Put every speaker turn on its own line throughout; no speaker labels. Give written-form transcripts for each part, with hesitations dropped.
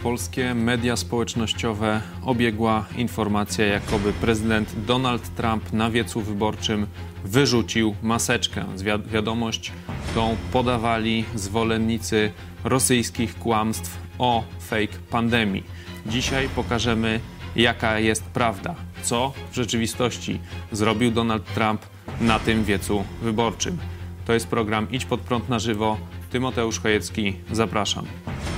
Polskie media społecznościowe obiegła informacja, jakoby prezydent Donald Trump na wiecu wyborczym wyrzucił maseczkę. Wiadomość tą podawali zwolennicy rosyjskich kłamstw o fake pandemii. Dzisiaj pokażemy, jaka jest prawda, co w rzeczywistości zrobił Donald Trump na tym wiecu wyborczym. To jest program Idź Pod Prąd na żywo. Tymoteusz Chojecki, zapraszam.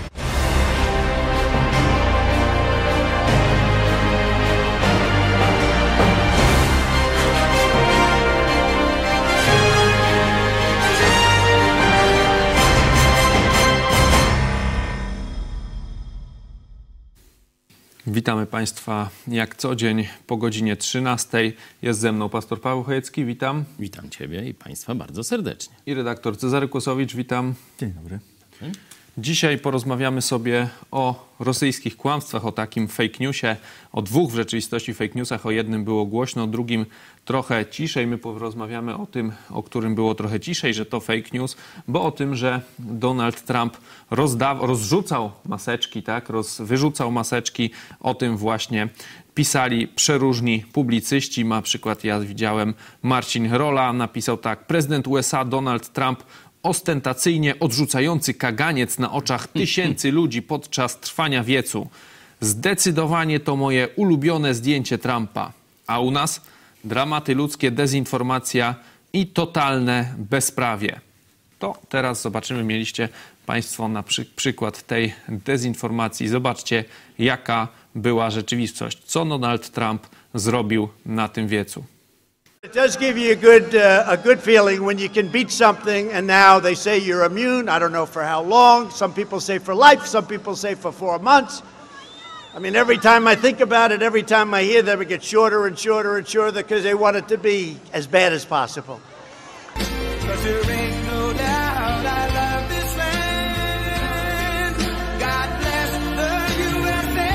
Witamy Państwa jak co dzień po godzinie 13. Jest ze mną pastor Paweł Chojecki, witam.
Witam Ciebie i Państwa bardzo serdecznie.
I redaktor Cezary Kłosowicz, witam.
Dzień dobry.
Dzisiaj porozmawiamy sobie o rosyjskich kłamstwach, o takim fake newsie, o dwóch w rzeczywistości fake newsach. O jednym było głośno, o drugim trochę ciszej. My porozmawiamy o tym, o którym było trochę ciszej, że to fake news, bo o tym, że Donald Trump rozrzucał maseczki, tak? Wyrzucał maseczki. O tym właśnie pisali przeróżni publicyści. Na przykład ja widziałem Marcin Rola, napisał tak: prezydent USA Donald Trump ostentacyjnie odrzucający kaganiec na oczach tysięcy ludzi podczas trwania wiecu. Zdecydowanie to moje ulubione zdjęcie Trumpa. A u nas dramaty ludzkie, dezinformacja i totalne bezprawie. To teraz zobaczymy, mieliście Państwo na przykład tej dezinformacji. Zobaczcie, jaka była rzeczywistość. Co Donald Trump zrobił na tym wiecu.
It does give you a good feeling when you can beat something, and now they say you're immune. I don't know for how long. Some people say for life. Some people say for 4 months. I mean, every time I think about it, every time I hear them, it gets shorter and shorter and shorter because they want it to be as bad as possible. 'Cause there ain't no doubt I love this land. God bless the USA.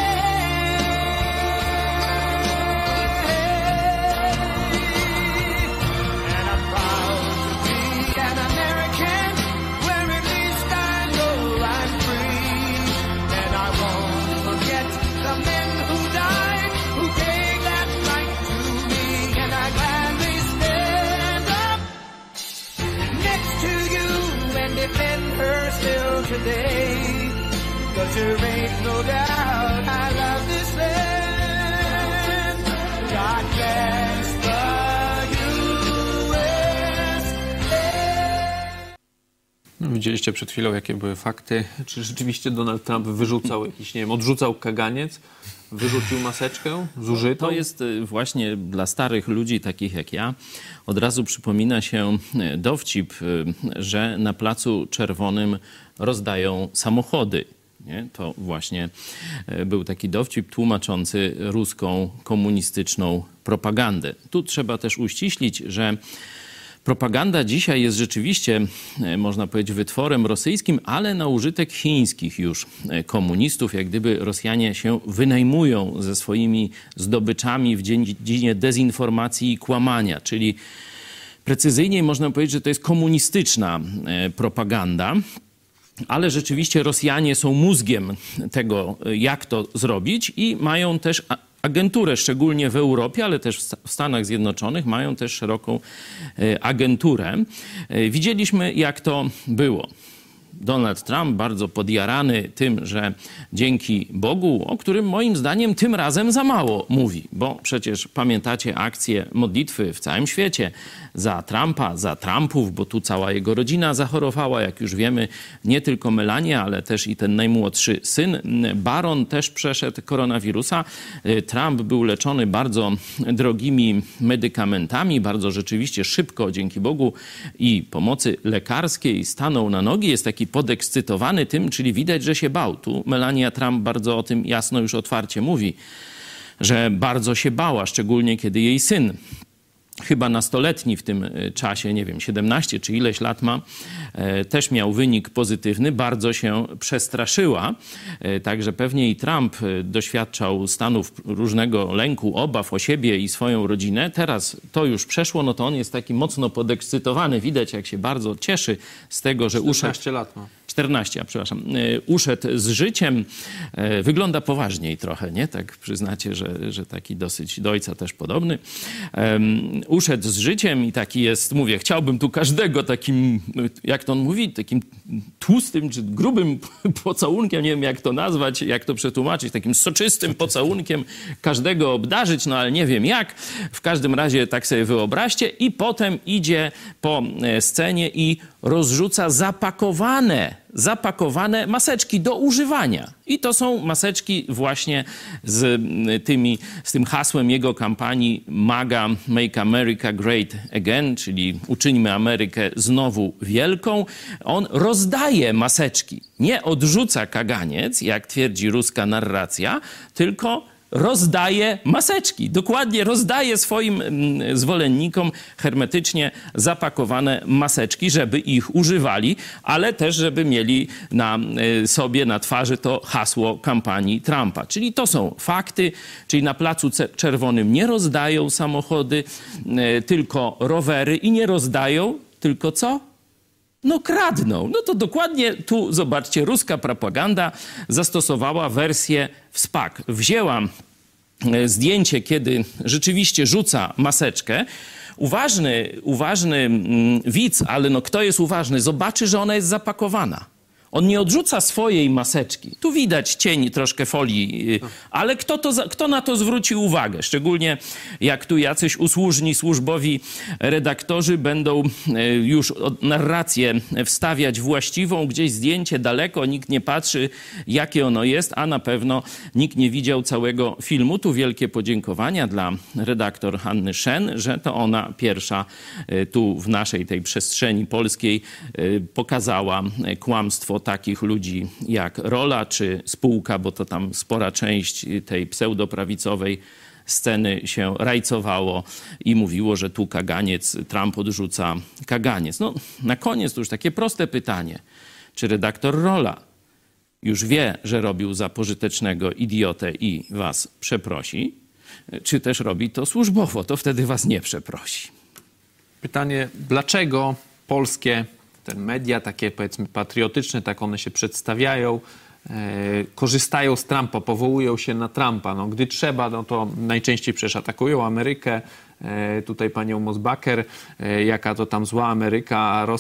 And I'm proud to be an American, where at least I know I'm free. And I won't forget the men who died, who gave that right to me. And I gladly stand up next to you and defend her still today. 'Cause there ain't no doubt I love this land. God bless the USA.
Widzieliście przed chwilą, jakie były fakty. Czy rzeczywiście Donald Trump wyrzucał jakiś, nie wiem, odrzucał kaganiec, wyrzucił maseczkę zużytą?
To jest właśnie dla starych ludzi, takich jak ja, od razu przypomina się dowcip, że na Placu Czerwonym rozdają samochody. Nie? To właśnie był taki dowcip tłumaczący ruską komunistyczną propagandę. Tu trzeba też uściślić, że propaganda dzisiaj jest rzeczywiście, można powiedzieć, wytworem rosyjskim, ale na użytek chińskich już komunistów. Jak gdyby Rosjanie się wynajmują ze swoimi zdobyczami w dziedzinie dezinformacji i kłamania, czyli precyzyjniej można powiedzieć, że to jest komunistyczna propaganda. Ale rzeczywiście Rosjanie są mózgiem tego, jak to zrobić, i mają też agenturę, szczególnie w Europie, ale też w Stanach Zjednoczonych mają też szeroką agenturę. Widzieliśmy, jak to było. Donald Trump bardzo podjarany tym, że dzięki Bogu, o którym moim zdaniem tym razem za mało mówi, bo przecież pamiętacie akcję modlitwy w całym świecie za Trumpa, za Trumpów, bo tu cała jego rodzina zachorowała, jak już wiemy, nie tylko Melania, ale też i ten najmłodszy syn, Baron, też przeszedł koronawirusa. Trump był leczony bardzo drogimi medykamentami, bardzo rzeczywiście szybko, dzięki Bogu i pomocy lekarskiej, stanął na nogi, jest taki podekscytowany tym, czyli widać, że się bał. Tu Melania Trump bardzo o tym jasno już otwarcie mówi, że bardzo się bała, szczególnie kiedy jej syn, chyba nastoletni w tym czasie, nie wiem, 17 czy ileś lat ma, też miał wynik pozytywny, bardzo się przestraszyła. Także pewnie i Trump doświadczał stanów różnego lęku, obaw o siebie i swoją rodzinę. Teraz to już przeszło, no to on jest taki mocno podekscytowany. Widać, jak się bardzo cieszy z tego, że
14 lat ma.
14, przepraszam, uszedł z życiem. Wygląda poważniej trochę, nie? Tak przyznacie, że taki dosyć do ojca też podobny. Uszedł z życiem i taki jest, mówię, chciałbym tu każdego takim, jak to on mówi, takim tłustym czy grubym pocałunkiem, nie wiem jak to nazwać, jak to przetłumaczyć, takim soczystym pocałunkiem każdego obdarzyć, no ale nie wiem jak. W każdym razie tak sobie wyobraźcie i potem idzie po scenie i rozrzuca zapakowane maseczki do używania. I to są maseczki właśnie z tym hasłem jego kampanii MAGA, Make America Great Again, czyli uczyńmy Amerykę znowu wielką. On rozdaje maseczki. Nie odrzuca kaganiec, jak twierdzi ruska narracja, tylko rozdaje maseczki. Dokładnie rozdaje swoim zwolennikom hermetycznie zapakowane maseczki, żeby ich używali, ale też, żeby mieli na sobie, na twarzy to hasło kampanii Trumpa. Czyli to są fakty, czyli na Placu Czerwonym nie rozdają samochody, tylko rowery i nie rozdają, tylko co? No kradną. No to dokładnie tu, zobaczcie, ruska propaganda zastosowała wersję wspak. Wzięła zdjęcie, kiedy rzeczywiście rzuca maseczkę. Uważny widz, ale no kto jest uważny, zobaczy, że ona jest zapakowana. On nie odrzuca swojej maseczki. Tu widać cień, troszkę folii, ale kto na to zwrócił uwagę? Szczególnie jak tu jacyś usłużni, służbowi redaktorzy będą już narrację wstawiać właściwą, gdzieś zdjęcie daleko, nikt nie patrzy, jakie ono jest, a na pewno nikt nie widział całego filmu. Tu wielkie podziękowania dla redaktor Hanny Szen, że to ona pierwsza tu w naszej tej przestrzeni polskiej pokazała kłamstwo takich ludzi jak Rola czy Spółka, bo to tam spora część tej pseudoprawicowej sceny się rajcowało i mówiło, że tu kaganiec, Trump odrzuca kaganiec. No, na koniec to już takie proste pytanie. Czy redaktor Rola już wie, że robił za pożytecznego idiotę i was przeprosi, czy też robi to służbowo, to wtedy was nie przeprosi?
Pytanie, dlaczego polskie te media takie, powiedzmy, patriotyczne, tak one się przedstawiają, korzystają z Trumpa, powołują się na Trumpa. No, gdy trzeba, no to najczęściej przecież atakują Amerykę, tutaj panią Mosbacher, jaka to tam zła Ameryka,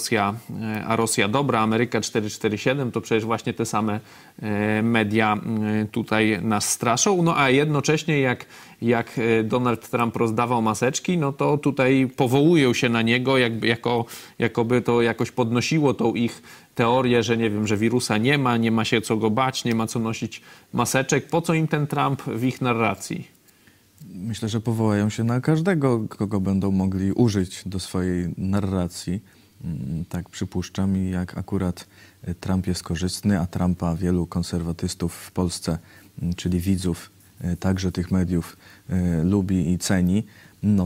a Rosja dobra, Ameryka 447, to przecież właśnie te same media tutaj nas straszą. No a jednocześnie jak Donald Trump rozdawał maseczki, no to tutaj powołują się na niego, jakoby to jakoś podnosiło tą ich teorię, że nie wiem, że wirusa nie ma się co go bać, nie ma co nosić maseczek. Po co im ten Trump w ich narracji?
Myślę, że powołają się na każdego, kogo będą mogli użyć do swojej narracji. Tak przypuszczam i jak akurat Trump jest korzystny, a Trumpa wielu konserwatystów w Polsce, czyli widzów także tych mediów, lubi i ceni, no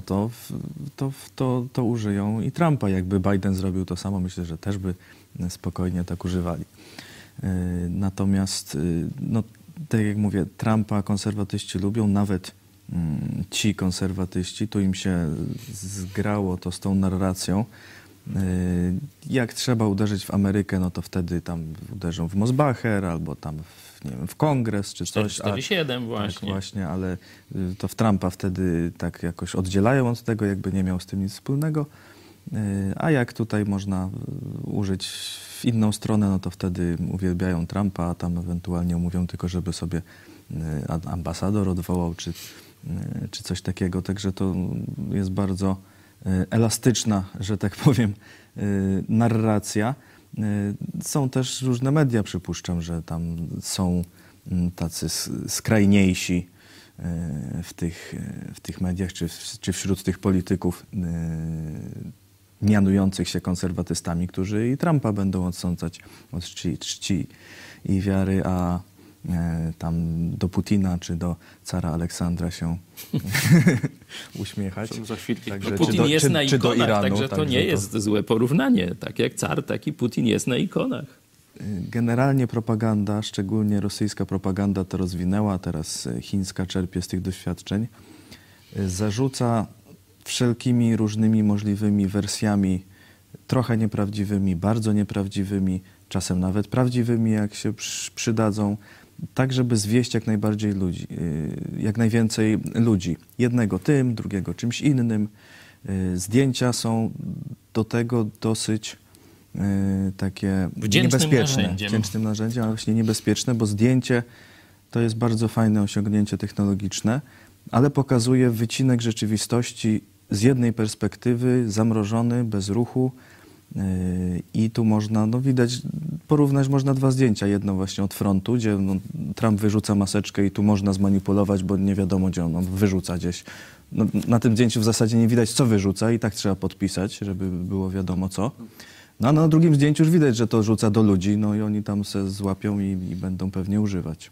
to użyją i Trumpa. Jakby Biden zrobił to samo, myślę, że też by spokojnie tak używali. Natomiast, no, tak jak mówię, Trumpa konserwatyści lubią, nawet ci konserwatyści, tu im się zgrało to z tą narracją. Jak trzeba uderzyć w Amerykę, no to wtedy tam uderzą w Mosbacher albo tam w Kongres czy coś.
447 właśnie.
Tak, właśnie, ale to w Trumpa wtedy tak jakoś oddzielają od tego, jakby nie miał z tym nic wspólnego. A jak tutaj można użyć w inną stronę, no to wtedy uwielbiają Trumpa, a tam ewentualnie mówią tylko, żeby sobie ambasador odwołał, czy coś takiego. Także to jest bardzo elastyczna, że tak powiem, narracja. Są też różne media, przypuszczam, że tam są tacy skrajniejsi w tych mediach, czy wśród tych polityków mianujących się konserwatystami, którzy i Trumpa będą odsądzać od czci i wiary, a tam do Putina czy do cara Aleksandra się uśmiechać.
Za chwilkę.
Także, Putin jest na ikonach, Iranu, także to nie jest złe porównanie. Tak jak car, taki Putin jest na ikonach.
Generalnie propaganda, szczególnie rosyjska propaganda to rozwinęła, teraz chińska czerpie z tych doświadczeń. Zarzuca wszelkimi różnymi możliwymi wersjami, trochę nieprawdziwymi, bardzo nieprawdziwymi, czasem nawet prawdziwymi, jak się przydadzą, tak żeby zwieść jak najbardziej ludzi, jak najwięcej ludzi. Jednego tym, drugiego czymś innym. Zdjęcia są do tego dosyć takie wdzięcznym narzędziem, ale właśnie niebezpieczne, bo zdjęcie to jest bardzo fajne osiągnięcie technologiczne, ale pokazuje wycinek rzeczywistości z jednej perspektywy, zamrożony, bez ruchu. I tu można, widać, porównać można dwa zdjęcia. Jedno właśnie od frontu, gdzie Trump wyrzuca maseczkę i tu można zmanipulować, bo nie wiadomo, gdzie on wyrzuca gdzieś. Na tym zdjęciu w zasadzie nie widać, co wyrzuca i tak trzeba podpisać, żeby było wiadomo co. A na drugim zdjęciu już widać, że to rzuca do ludzi, i oni tam se złapią i będą pewnie używać.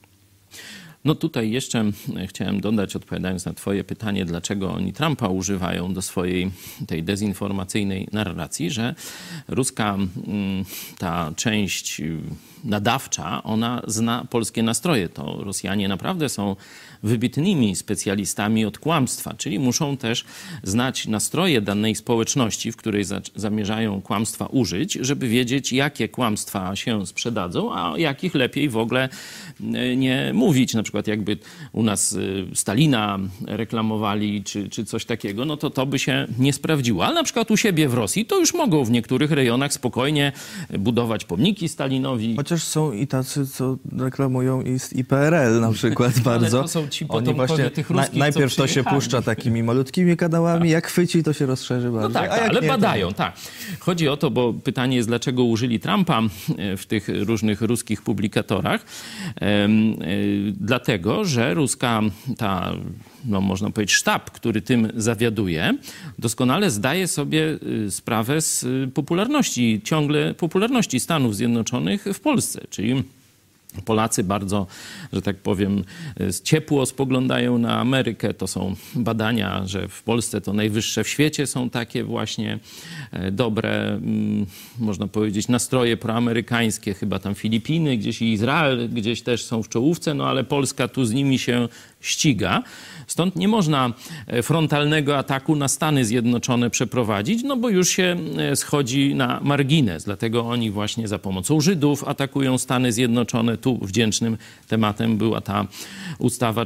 No tutaj jeszcze chciałem dodać, odpowiadając na twoje pytanie, dlaczego oni Trumpa używają do swojej tej dezinformacyjnej narracji, że ruska ta część nadawcza, ona zna polskie nastroje. To Rosjanie naprawdę są wybitnymi specjalistami od kłamstwa, czyli muszą też znać nastroje danej społeczności, w której zamierzają kłamstwa użyć, żeby wiedzieć, jakie kłamstwa się sprzedadzą, a jakich lepiej w ogóle nie mówić. Na przykład jakby u nas Stalina reklamowali, czy coś takiego, to by się nie sprawdziło. Ale na przykład u siebie w Rosji to już mogą w niektórych rejonach spokojnie budować pomniki Stalinowi.
Chociaż są i tacy, co reklamują i PRL na przykład bardzo.
Ale to są ci
Oni właśnie
tych ruskich,
najpierw to się puszcza takimi malutkimi kanałami, jak chwyci, to się rozszerzy bardzo.
No tak, ale badają, tak. Chodzi o to, bo pytanie jest, dlaczego użyli Trumpa w tych różnych ruskich publikatorach. Dlatego, że ruska można powiedzieć, sztab, który tym zawiaduje, doskonale zdaje sobie sprawę z popularności Stanów Zjednoczonych w Polsce, czyli Polacy bardzo, że tak powiem, ciepło spoglądają na Amerykę. To są badania, że w Polsce to najwyższe w świecie są takie właśnie dobre, można powiedzieć, nastroje proamerykańskie. Chyba tam Filipiny, gdzieś i Izrael, gdzieś też są w czołówce, ale Polska tu z nimi się ściga. Stąd nie można frontalnego ataku na Stany Zjednoczone przeprowadzić, bo już się schodzi na margines. Dlatego oni właśnie za pomocą Żydów atakują Stany Zjednoczone. Tu wdzięcznym tematem była ta ustawa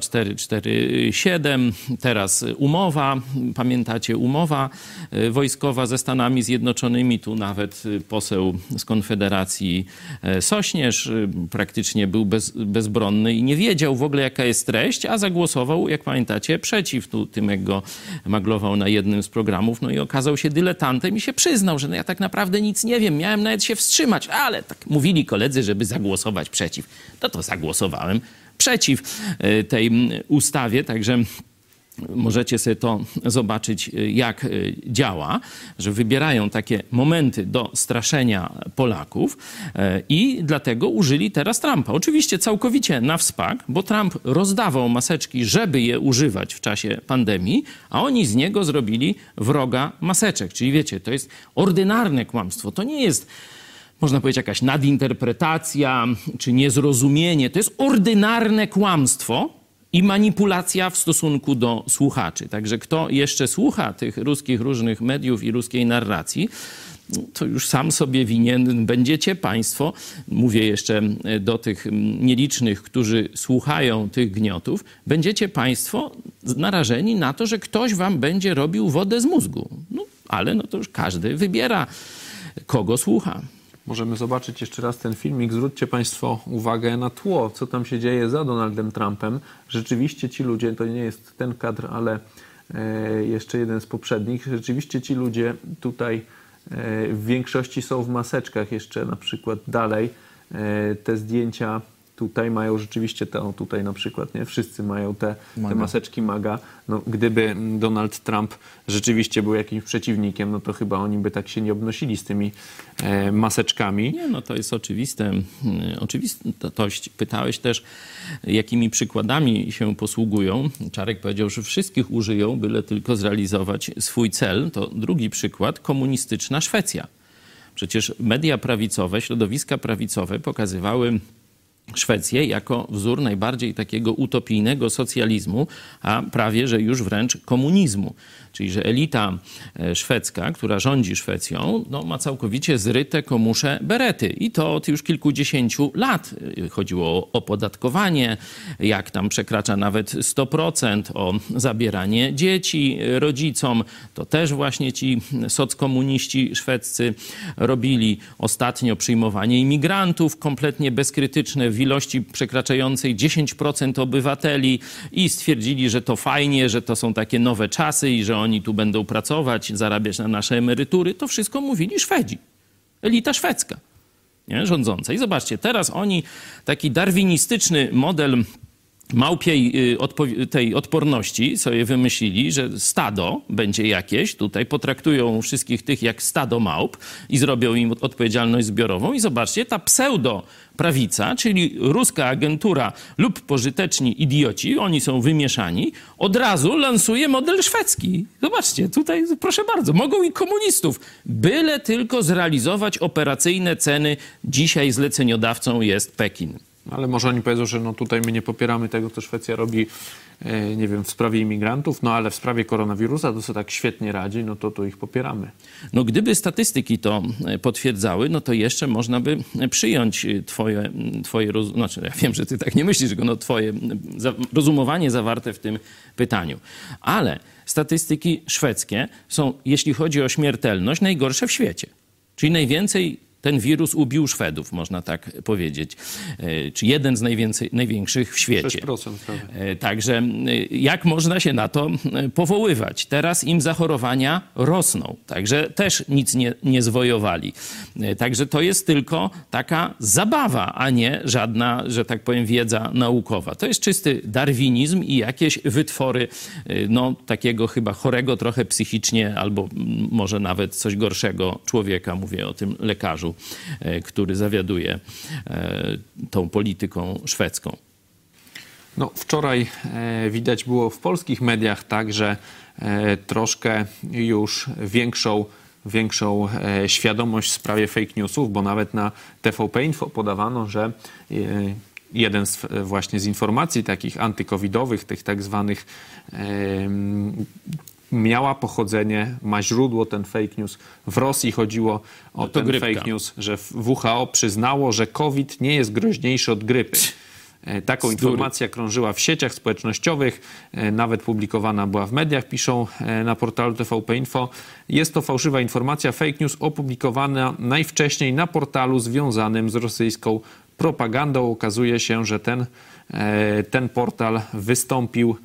447, teraz umowa, pamiętacie, umowa wojskowa ze Stanami Zjednoczonymi. Tu nawet poseł z Konfederacji Sośnierz praktycznie był bezbronny i nie wiedział w ogóle, jaka jest treść, a zagłosował, jak pamiętacie, przeciw. Tu Tymek go maglował na jednym z programów, i okazał się dyletantem i się przyznał, że ja tak naprawdę nic nie wiem, miałem nawet się wstrzymać, ale tak mówili koledzy, żeby zagłosować przeciw. To zagłosowałem przeciw tej ustawie, także możecie sobie to zobaczyć, jak działa, że wybierają takie momenty do straszenia Polaków i dlatego użyli teraz Trumpa. Oczywiście całkowicie na wspak, bo Trump rozdawał maseczki, żeby je używać w czasie pandemii, a oni z niego zrobili wroga maseczek. Czyli wiecie, to jest ordynarne kłamstwo. To nie jest, można powiedzieć, jakaś nadinterpretacja czy niezrozumienie. To jest ordynarne kłamstwo i manipulacja w stosunku do słuchaczy. Także kto jeszcze słucha tych ruskich różnych mediów i ruskiej narracji, to już sam sobie winien będziecie państwo, mówię jeszcze do tych nielicznych, którzy słuchają tych gniotów, będziecie państwo narażeni na to, że ktoś wam będzie robił wodę z mózgu. Ale to już każdy wybiera, kogo słucha.
Możemy zobaczyć jeszcze raz ten filmik. Zwróćcie Państwo uwagę na tło, co tam się dzieje za Donaldem Trumpem. Rzeczywiście ci ludzie, to nie jest ten kadr, ale jeszcze jeden z poprzednich, rzeczywiście ci ludzie tutaj w większości są w maseczkach jeszcze na przykład dalej. Te zdjęcia tutaj mają rzeczywiście tutaj na przykład, nie? Wszyscy mają te maseczki MAGA. Gdyby Donald Trump rzeczywiście był jakimś przeciwnikiem, to chyba oni by tak się nie obnosili z tymi maseczkami.
Nie, to jest oczywistość. Pytałeś też, jakimi przykładami się posługują. Czarek powiedział, że wszystkich użyją, byle tylko zrealizować swój cel. To drugi przykład, komunistyczna Szwecja. Przecież media prawicowe, środowiska prawicowe pokazywały Szwecję jako wzór najbardziej takiego utopijnego socjalizmu, a prawie że już wręcz komunizmu. Czyli że elita szwedzka, która rządzi Szwecją, no, ma całkowicie zryte komusze berety. I to od już kilkudziesięciu lat. Chodziło o opodatkowanie, jak tam przekracza nawet 100%, o zabieranie dzieci rodzicom. To też właśnie ci sockomuniści szwedzcy robili. Ostatnio przyjmowanie imigrantów kompletnie bezkrytyczne w ilości przekraczającej 10% obywateli i stwierdzili, że to fajnie, że to są takie nowe czasy i że oni tu będą pracować, zarabiać na nasze emerytury. To wszystko mówili Szwedzi. Elita szwedzka, nie? Rządząca. I zobaczcie, teraz oni taki darwinistyczny model małpiej tej odporności sobie wymyślili, że stado będzie jakieś, tutaj potraktują wszystkich tych jak stado małp i zrobią im odpowiedzialność zbiorową. I zobaczcie, ta pseudo-prawica, czyli ruska agentura lub pożyteczni idioci, oni są wymieszani, od razu lansuje model szwedzki. Zobaczcie, tutaj proszę bardzo, mogą i komunistów, byle tylko zrealizować operacyjne ceny. Dzisiaj zleceniodawcą jest Pekin.
Ale może oni powiedzą, że no tutaj my nie popieramy tego, co Szwecja robi, nie wiem, w sprawie imigrantów, no ale w sprawie koronawirusa to sobie tak świetnie radzi, no to ich popieramy.
No gdyby statystyki to potwierdzały, no to jeszcze można by przyjąć twoje znaczy ja wiem, że ty tak nie myślisz, tylko no twoje rozumowanie zawarte w tym pytaniu. Ale statystyki szwedzkie są, jeśli chodzi o śmiertelność, najgorsze w świecie. Czyli najwięcej ten wirus ubił Szwedów, można tak powiedzieć. Czy jeden z największych w świecie.
6%, prawie.
Także jak można się na to powoływać? Teraz im zachowania rosną. Także też nic nie zwojowali. Także to jest tylko taka zabawa, a nie żadna, że tak powiem, wiedza naukowa. To jest czysty darwinizm i jakieś wytwory no, takiego chyba chorego trochę psychicznie albo może nawet coś gorszego człowieka. Mówię o tym lekarzu, który zawiaduje tą polityką szwedzką.
No, wczoraj widać było w polskich mediach także troszkę już większą świadomość w sprawie fake newsów, bo nawet na TVP Info podawano, że jeden właśnie z informacji takich antykowidowych, tych tak zwanych miała pochodzenie, ma źródło ten fake news w Rosji. Chodziło o ten
grypka.
fake news, że WHO przyznało, że COVID nie jest groźniejszy od grypy. Taką informacja krążyła w sieciach społecznościowych, nawet publikowana była w mediach, piszą na portalu TVP Info. Jest to fałszywa informacja, fake news opublikowana najwcześniej na portalu związanym z rosyjską propagandą. Okazuje się, że ten portal wystąpił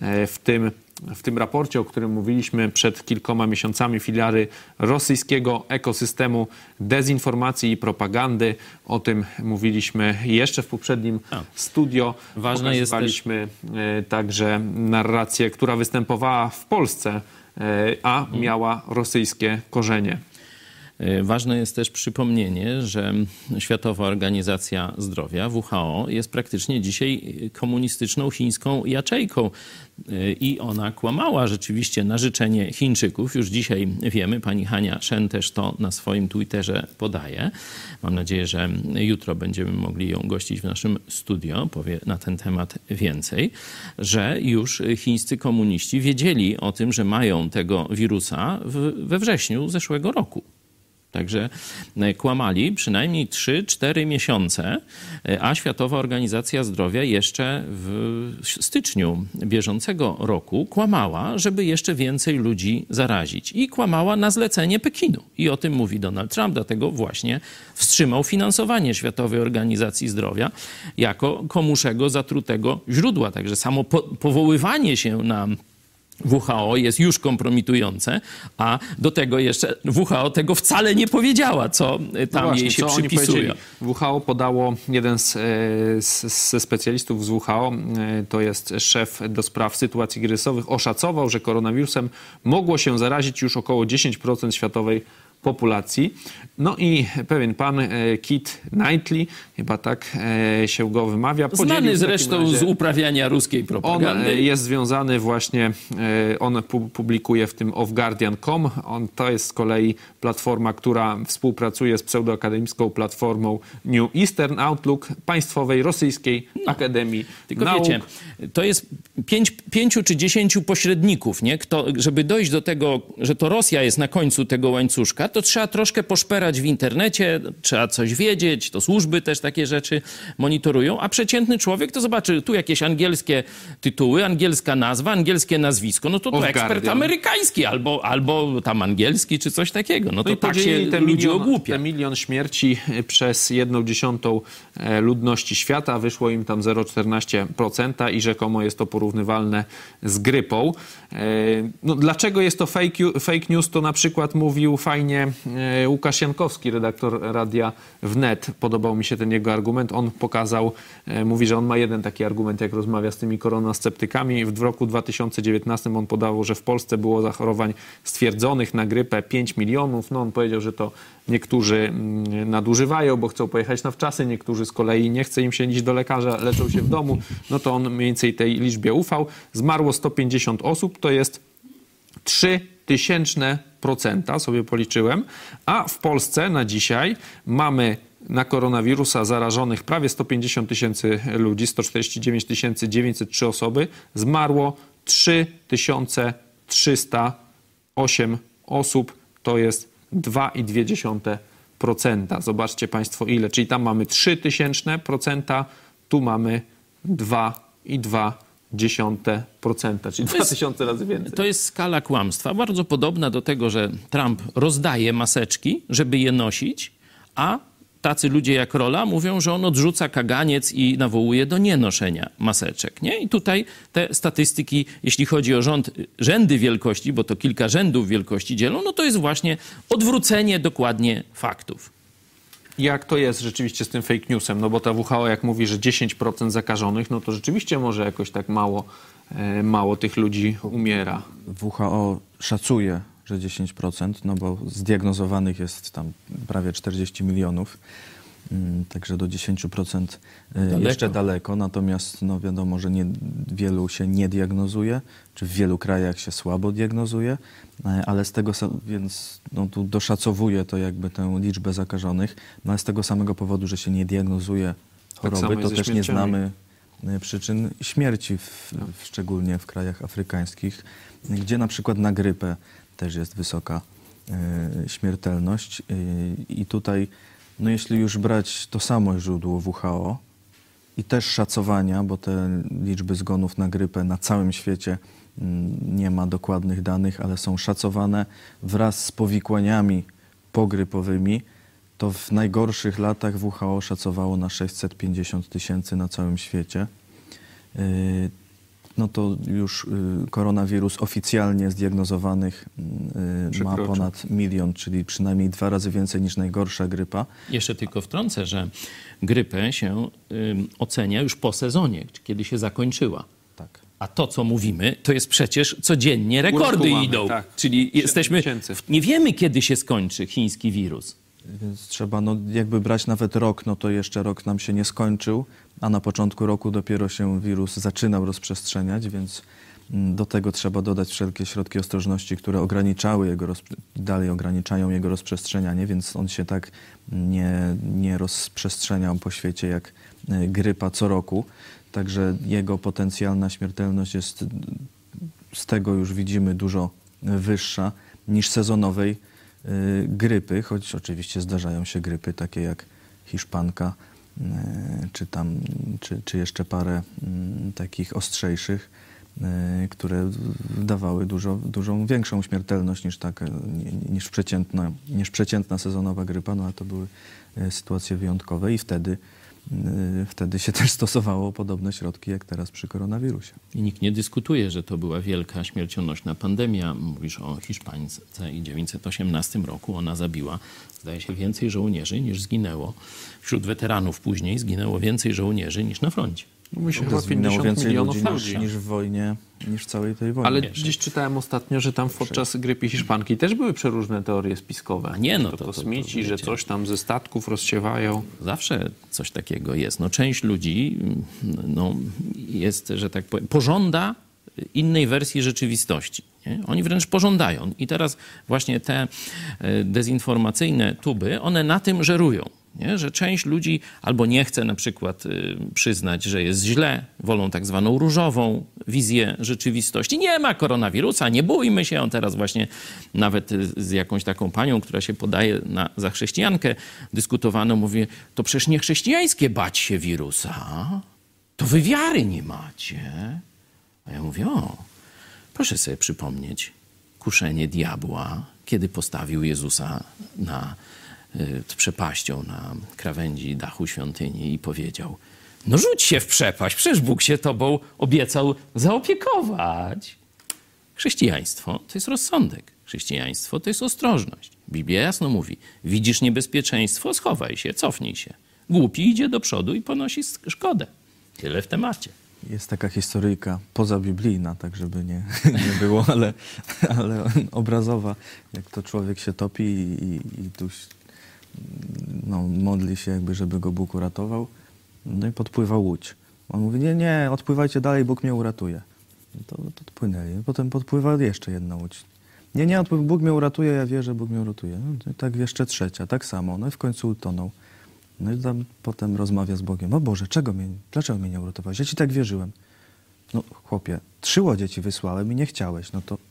w tym raporcie, o którym mówiliśmy przed kilkoma miesiącami, filary rosyjskiego ekosystemu dezinformacji i propagandy. O tym mówiliśmy jeszcze w poprzednim studio.
Ważne jest
Pokazywaliśmy także narrację, która występowała w Polsce, a miała rosyjskie korzenie.
Ważne jest też przypomnienie, że Światowa Organizacja Zdrowia, WHO, jest praktycznie dzisiaj komunistyczną chińską jaczejką i ona kłamała rzeczywiście na życzenie Chińczyków. Już dzisiaj wiemy, pani Hania Shen też to na swoim Twitterze podaje. Mam nadzieję, że jutro będziemy mogli ją gościć w naszym studio, powie na ten temat więcej, że już chińscy komuniści wiedzieli o tym, że mają tego wirusa we wrześniu zeszłego roku. Także kłamali przynajmniej 3-4 miesiące, a Światowa Organizacja Zdrowia jeszcze w styczniu bieżącego roku kłamała, żeby jeszcze więcej ludzi zarazić. I kłamała na zlecenie Pekinu. I o tym mówi Donald Trump, dlatego właśnie wstrzymał finansowanie Światowej Organizacji Zdrowia jako komuszego zatrutego źródła. Także samo powoływanie się na WHO jest już kompromitujące, a do tego jeszcze WHO tego wcale nie powiedziała, co tam
właśnie,
jej się
co
przypisuje.
WHO podało, jeden ze specjalistów z WHO, to jest szef do spraw sytuacji kryzysowych, oszacował, że koronawirusem mogło się zarazić już około 10% światowej populacji. No i pewien pan Kit Knightley, chyba tak się go wymawia.
Znany zresztą z uprawiania ruskiej propagandy.
On jest związany właśnie, on publikuje w tym offguardian.com. To jest z kolei platforma, która współpracuje z pseudoakademicką platformą New Eastern Outlook Państwowej Rosyjskiej Akademii
Tylko
Nauk.
wiecie, to jest 5 czy 10 pośredników, nie? Żeby dojść do tego, że to Rosja jest na końcu tego łańcuszka, to trzeba troszkę poszperać w internecie, trzeba coś wiedzieć, to służby też takie rzeczy monitorują, a przeciętny człowiek to zobaczy tu jakieś angielskie tytuły, angielska nazwa, angielskie nazwisko, no to ekspert amerykański albo tam angielski czy coś takiego. No to tak się ludzie ogłupia.
Te 1 000 000 śmierci przez 1/10 ludności świata, wyszło im tam 0,14% i rzekomo jest to porównywalne z grypą. No, dlaczego jest to fake news, to na przykład mówił fajnie Łukasz Jankowski, redaktor Radia Wnet. Podobał mi się ten jego argument. On pokazał, mówi, że on ma jeden taki argument, jak rozmawia z tymi koronasceptykami. W roku 2019 on podawał, że w Polsce było zachorowań stwierdzonych na grypę 5 milionów. No on powiedział, że to niektórzy nadużywają, bo chcą pojechać na wczasy, niektórzy z kolei nie chce im się iść do lekarza, leczą się w domu. No to on mniej więcej tej liczbie ufał. Zmarło 150 osób, to jest 0,03%, sobie policzyłem, a w Polsce na dzisiaj mamy na koronawirusa zarażonych prawie 150 000 ludzi, 149 903 osoby, zmarło 3308 osób, to jest 2,2%. Zobaczcie Państwo ile, czyli tam mamy 0,03%, tu mamy 2,2%, czyli 2000 razy więcej.
To jest skala kłamstwa, bardzo podobna do tego, że Trump rozdaje maseczki, żeby je nosić, a tacy ludzie jak Rola mówią, że on odrzuca kaganiec i nawołuje do nienoszenia maseczek. Nie? I tutaj te statystyki, jeśli chodzi o rzędy wielkości, bo to kilka rzędów wielkości dzielą, no to jest właśnie odwrócenie dokładnie faktów.
Jak to jest rzeczywiście z tym fake newsem? No bo ta WHO jak mówi, że 10% zakażonych, no to rzeczywiście może jakoś tak mało tych ludzi umiera.
WHO szacuje, że 10%, no bo zdiagnozowanych jest tam prawie 40 milionów, także do 10% jeszcze daleko, natomiast no wiadomo, że wielu się nie diagnozuje, czy w wielu krajach się słabo diagnozuje, ale z tego, więc no tu doszacowuje to jakby tę liczbę zakażonych, no ale z tego samego powodu, że się nie diagnozuje choroby, to też nie znamy przyczyn śmierci, szczególnie w krajach afrykańskich, gdzie na przykład na grypę też jest wysoka śmiertelność. I tutaj, no jeśli już brać to samo źródło WHO i też szacowania, bo te liczby zgonów na grypę na całym świecie nie ma dokładnych danych, ale są szacowane wraz z powikłaniami pogrypowymi, to w najgorszych latach WHO szacowało na 650 000 na całym świecie. No to już koronawirus oficjalnie zdiagnozowanych ma ponad 1 milion, czyli przynajmniej 2 razy więcej niż najgorsza grypa.
Jeszcze tylko wtrącę, że grypę się ocenia już po sezonie, kiedy się zakończyła.
Tak.
A to, co mówimy, to jest przecież codziennie rekordy idą.
Tak.
Czyli jesteśmy, nie wiemy, kiedy się skończy chiński wirus.
Więc trzeba jakby brać nawet rok, no to jeszcze rok nam się nie skończył, a na początku roku dopiero się wirus zaczynał rozprzestrzeniać, więc do tego trzeba dodać wszelkie środki ostrożności, które ograniczały dalej ograniczają jego rozprzestrzenianie, więc on się tak nie rozprzestrzeniał po świecie jak grypa co roku. Także jego potencjalna śmiertelność jest, z tego już widzimy, dużo wyższa niż sezonowej grypy, choć oczywiście zdarzają się grypy takie jak hiszpanka, czy jeszcze parę takich ostrzejszych, które dawały dużą większą śmiertelność niż przeciętna sezonowa grypa, no ale to były sytuacje wyjątkowe i wtedy się też stosowało podobne środki jak teraz przy koronawirusie.
I nikt nie dyskutuje, że to była wielka śmiercionośna pandemia. Mówisz o Hiszpance i w 1918 roku ona zabiła, zdaje się, więcej żołnierzy niż zginęło. Wśród weteranów później zginęło więcej żołnierzy niż na froncie.
Myślę,
To
chyba
zginęło
50
więcej
milionów
ludzi niż w wojnie, niż w całej tej wojnie.
Ale gdzieś czytałem ostatnio, że tam podczas grypy hiszpanki też były przeróżne teorie spiskowe.
A nie, no
to
to
kosmici, że
wiecie.
coś tam ze statków rozsiewają.
Zawsze coś takiego jest. No, część ludzi jest, że tak powiem, pożąda innej wersji rzeczywistości. Nie? Oni wręcz pożądają. I teraz właśnie te dezinformacyjne tuby, one na tym żerują. Nie? Że część ludzi albo nie chce na przykład przyznać, że jest źle, wolą tak zwaną różową wizję rzeczywistości. Nie ma koronawirusa, nie bójmy się. On teraz właśnie nawet z jakąś taką panią, która się podaje za chrześcijankę, dyskutowano, mówi, to przecież nie chrześcijańskie bać się wirusa, to wy wiary nie macie. A ja mówię, proszę sobie przypomnieć kuszenie diabła, kiedy postawił Jezusa przepaścią na krawędzi dachu świątyni i powiedział, no rzuć się w przepaść, przecież Bóg się tobą obiecał zaopiekować. Chrześcijaństwo to jest rozsądek. Chrześcijaństwo to jest ostrożność. Biblia jasno mówi, widzisz niebezpieczeństwo, schowaj się, cofnij się. Głupi idzie do przodu i ponosi szkodę. Tyle w temacie.
Jest taka historyjka pozabiblijna, tak żeby nie było, ale obrazowa, jak to człowiek się topi i tu modli się jakby, żeby go Bóg uratował. No i podpływa łódź. On mówi, nie, odpływajcie dalej, Bóg mnie uratuje. No to odpłynęli. Potem podpływa jeszcze jedna łódź. Nie, Bóg mnie uratuje, ja wierzę, Bóg mnie uratuje. No i tak jeszcze trzecia, tak samo. No i w końcu utonął. No i tam potem rozmawia z Bogiem. O Boże, dlaczego mnie nie uratowałeś? Ja ci tak wierzyłem. No chłopie, 3 łodzie ci wysłałem i nie chciałeś, no to...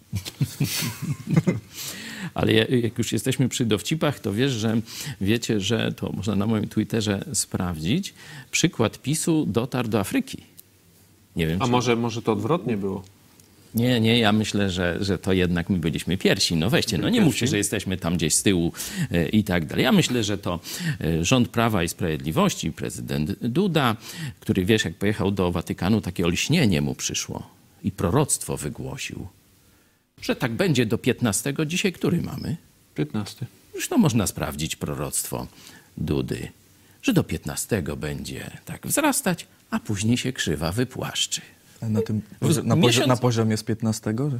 Ale jak już jesteśmy przy dowcipach, to wiecie, że to można na moim Twitterze sprawdzić. Przykład PiS-u dotarł do Afryki. Nie wiem,
A może to odwrotnie było?
Nie, ja myślę, że to jednak my byliśmy pierwsi. No weźcie, no nie mówcie, że jesteśmy tam gdzieś z tyłu i tak dalej. Ja myślę, że to rząd Prawa i Sprawiedliwości, prezydent Duda, który wiesz, jak pojechał do Watykanu, takie olśnienie mu przyszło i proroctwo wygłosił, że tak będzie do 15. Dzisiaj który mamy?
15.
Już to można sprawdzić proroctwo Dudy, że do 15 będzie tak wzrastać, a później się krzywa wypłaszczy.
Na poziomie z 15? Że...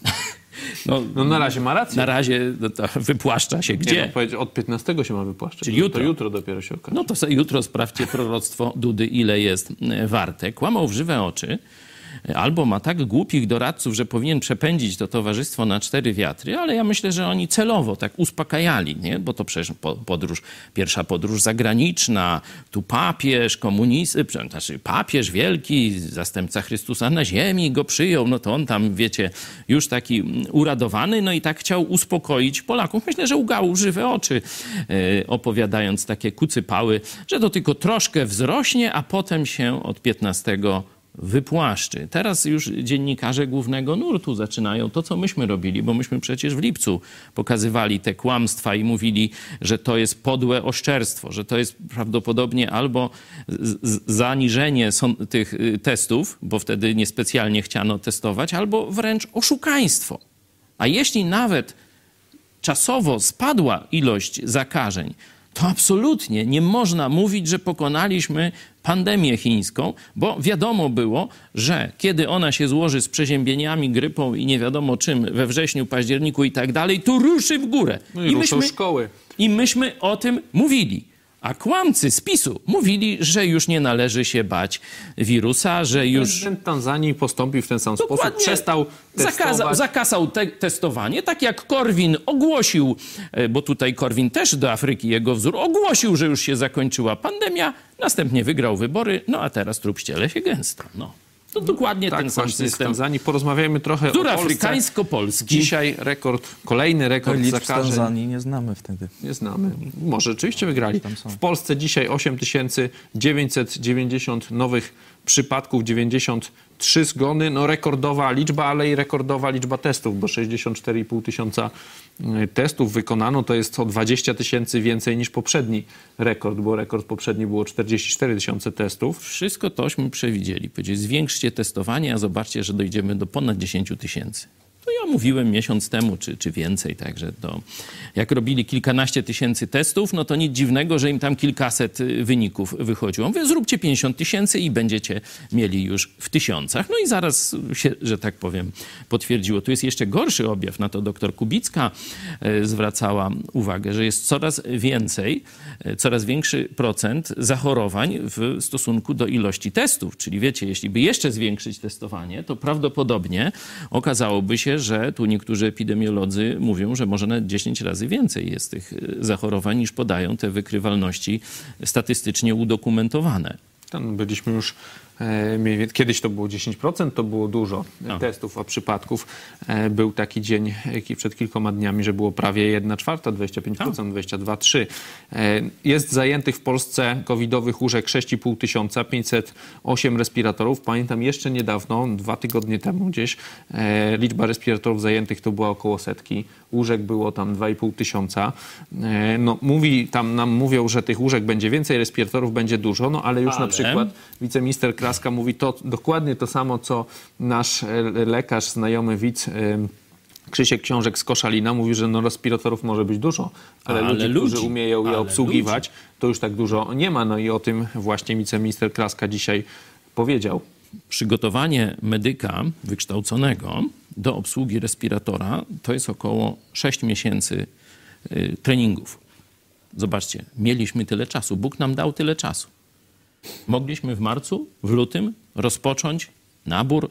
No
na razie ma rację.
Na razie to wypłaszcza się gdzie?
Od 15 się ma wypłaszczać.
Czyli jutro.
To jutro dopiero się okaże.
No to sobie jutro sprawdźcie proroctwo Dudy, ile jest warte. Kłamał w żywe oczy. Albo ma tak głupich doradców, że powinien przepędzić to towarzystwo na 4 wiatry, ale ja myślę, że oni celowo tak uspokajali, nie? Bo to przecież pierwsza podróż zagraniczna, tu papież, papież wielki, zastępca Chrystusa na ziemi go przyjął, no to on tam, wiecie, już taki uradowany, no i tak chciał uspokoić Polaków. Myślę, że ugał żywe oczy, opowiadając takie kucypały, że to tylko troszkę wzrośnie, a potem się od 15 wypłaszczy. Teraz już dziennikarze głównego nurtu zaczynają to, co myśmy robili, bo myśmy przecież w lipcu pokazywali te kłamstwa i mówili, że to jest podłe oszczerstwo, że to jest prawdopodobnie albo zaniżenie tych testów, bo wtedy niespecjalnie chciano testować, albo wręcz oszukaństwo. A jeśli nawet czasowo spadła ilość zakażeń, to absolutnie nie można mówić, że pokonaliśmy pandemię chińską, bo wiadomo było, że kiedy ona się złoży z przeziębieniami, grypą i nie wiadomo czym we wrześniu, październiku i tak dalej, to ruszy w górę.
No i ruszą szkoły.
I myśmy o tym mówili. A kłamcy z PiS-u mówili, że już nie należy się bać wirusa, że już...
Prezydent Tanzanii postąpił w ten sam sposób. Przestał testować.
Zakazał testowanie, tak jak Korwin ogłosił, bo tutaj Korwin też do Afryki, jego wzór, ogłosił, że już się zakończyła pandemia, następnie wygrał wybory, no a teraz trup ściele się gęsto. No. To dokładnie ten sam system.
Tanzanii. Porozmawiajmy trochę
Wzór
o Polsce.
afrykańsko-polski.
Dzisiaj kolejny rekord
Liczb
zakażeń.
w Tanzanii nie znamy wtedy.
Nie znamy. Może rzeczywiście wygrali. W Polsce dzisiaj 8990 nowych przypadków, 93 zgony. No rekordowa liczba, ale i rekordowa liczba testów, bo 64,5 tysiąca testów wykonano. To jest o 20 tysięcy więcej niż poprzedni rekord, bo rekord poprzedni było 44 tysiące testów.
Wszystko tośmy przewidzieli. Powiedzieli, zwiększcie testowanie, a zobaczcie, że dojdziemy do ponad 10 tysięcy. To ja mówiłem miesiąc temu, czy więcej, także to jak robili kilkanaście tysięcy testów, no to nic dziwnego, że im tam kilkaset wyników wychodziło. Mówię, zróbcie 50 000 i będziecie mieli już w tysiącach. No i zaraz się, że tak powiem, potwierdziło. Tu jest jeszcze gorszy objaw, na to doktor Kubicka zwracała uwagę, że jest coraz większy procent zachorowań w stosunku do ilości testów. Czyli wiecie, jeśli by jeszcze zwiększyć testowanie, to prawdopodobnie okazałoby się, że tu niektórzy epidemiolodzy mówią, że może nawet 10 razy więcej jest tych zachorowań, niż podają te wykrywalności statystycznie udokumentowane.
Tam byliśmy już, kiedyś to było 10%, to było dużo testów, a przypadków. Był taki dzień przed kilkoma dniami, że było prawie 1/4, 25%, 22,3%. Jest zajętych w Polsce covidowych łóżek 6,5 tysiąca, 508 respiratorów. Pamiętam jeszcze niedawno, 2 tygodnie temu gdzieś, liczba respiratorów zajętych to była około 100. Łóżek było tam 2,5 tysiąca. No, nam mówią, że tych łóżek będzie więcej, respiratorów będzie dużo, no ale już na przykład wiceminister Kraska mówi to dokładnie to samo, co nasz lekarz, znajomy widz Krzysiek Książek z Koszalina mówi, że no respiratorów może być dużo, ale ludzi, którzy umieją je obsługiwać, to już tak dużo nie ma. No i o tym właśnie wiceminister Kraska dzisiaj powiedział.
Przygotowanie medyka wykształconego do obsługi respiratora to jest około 6 miesięcy treningów. Zobaczcie, mieliśmy tyle czasu. Bóg nam dał tyle czasu. Mogliśmy w marcu, w lutym rozpocząć nabór,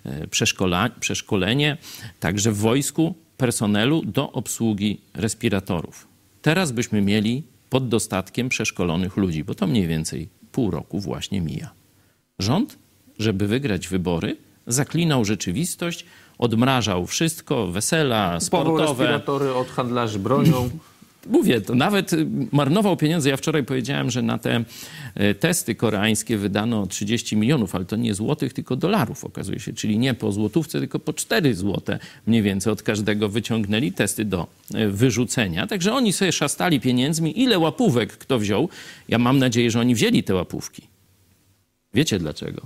przeszkolenie, także w wojsku personelu do obsługi respiratorów. Teraz byśmy mieli pod dostatkiem przeszkolonych ludzi, bo to mniej więcej pół roku właśnie mija. Rząd, żeby wygrać wybory, zaklinał rzeczywistość, odmrażał wszystko, wesela, sportowe.
Respiratory od handlarzy bronią.
Mówię, to nawet marnował pieniądze. Ja wczoraj powiedziałem, że na te testy koreańskie wydano 30 milionów, ale to nie złotych, tylko dolarów okazuje się. Czyli nie po złotówce, tylko po 4 złote mniej więcej od każdego wyciągnęli testy do wyrzucenia. Także oni sobie szastali pieniędzmi. Ile łapówek kto wziął? Ja mam nadzieję, że oni wzięli te łapówki. Wiecie dlaczego?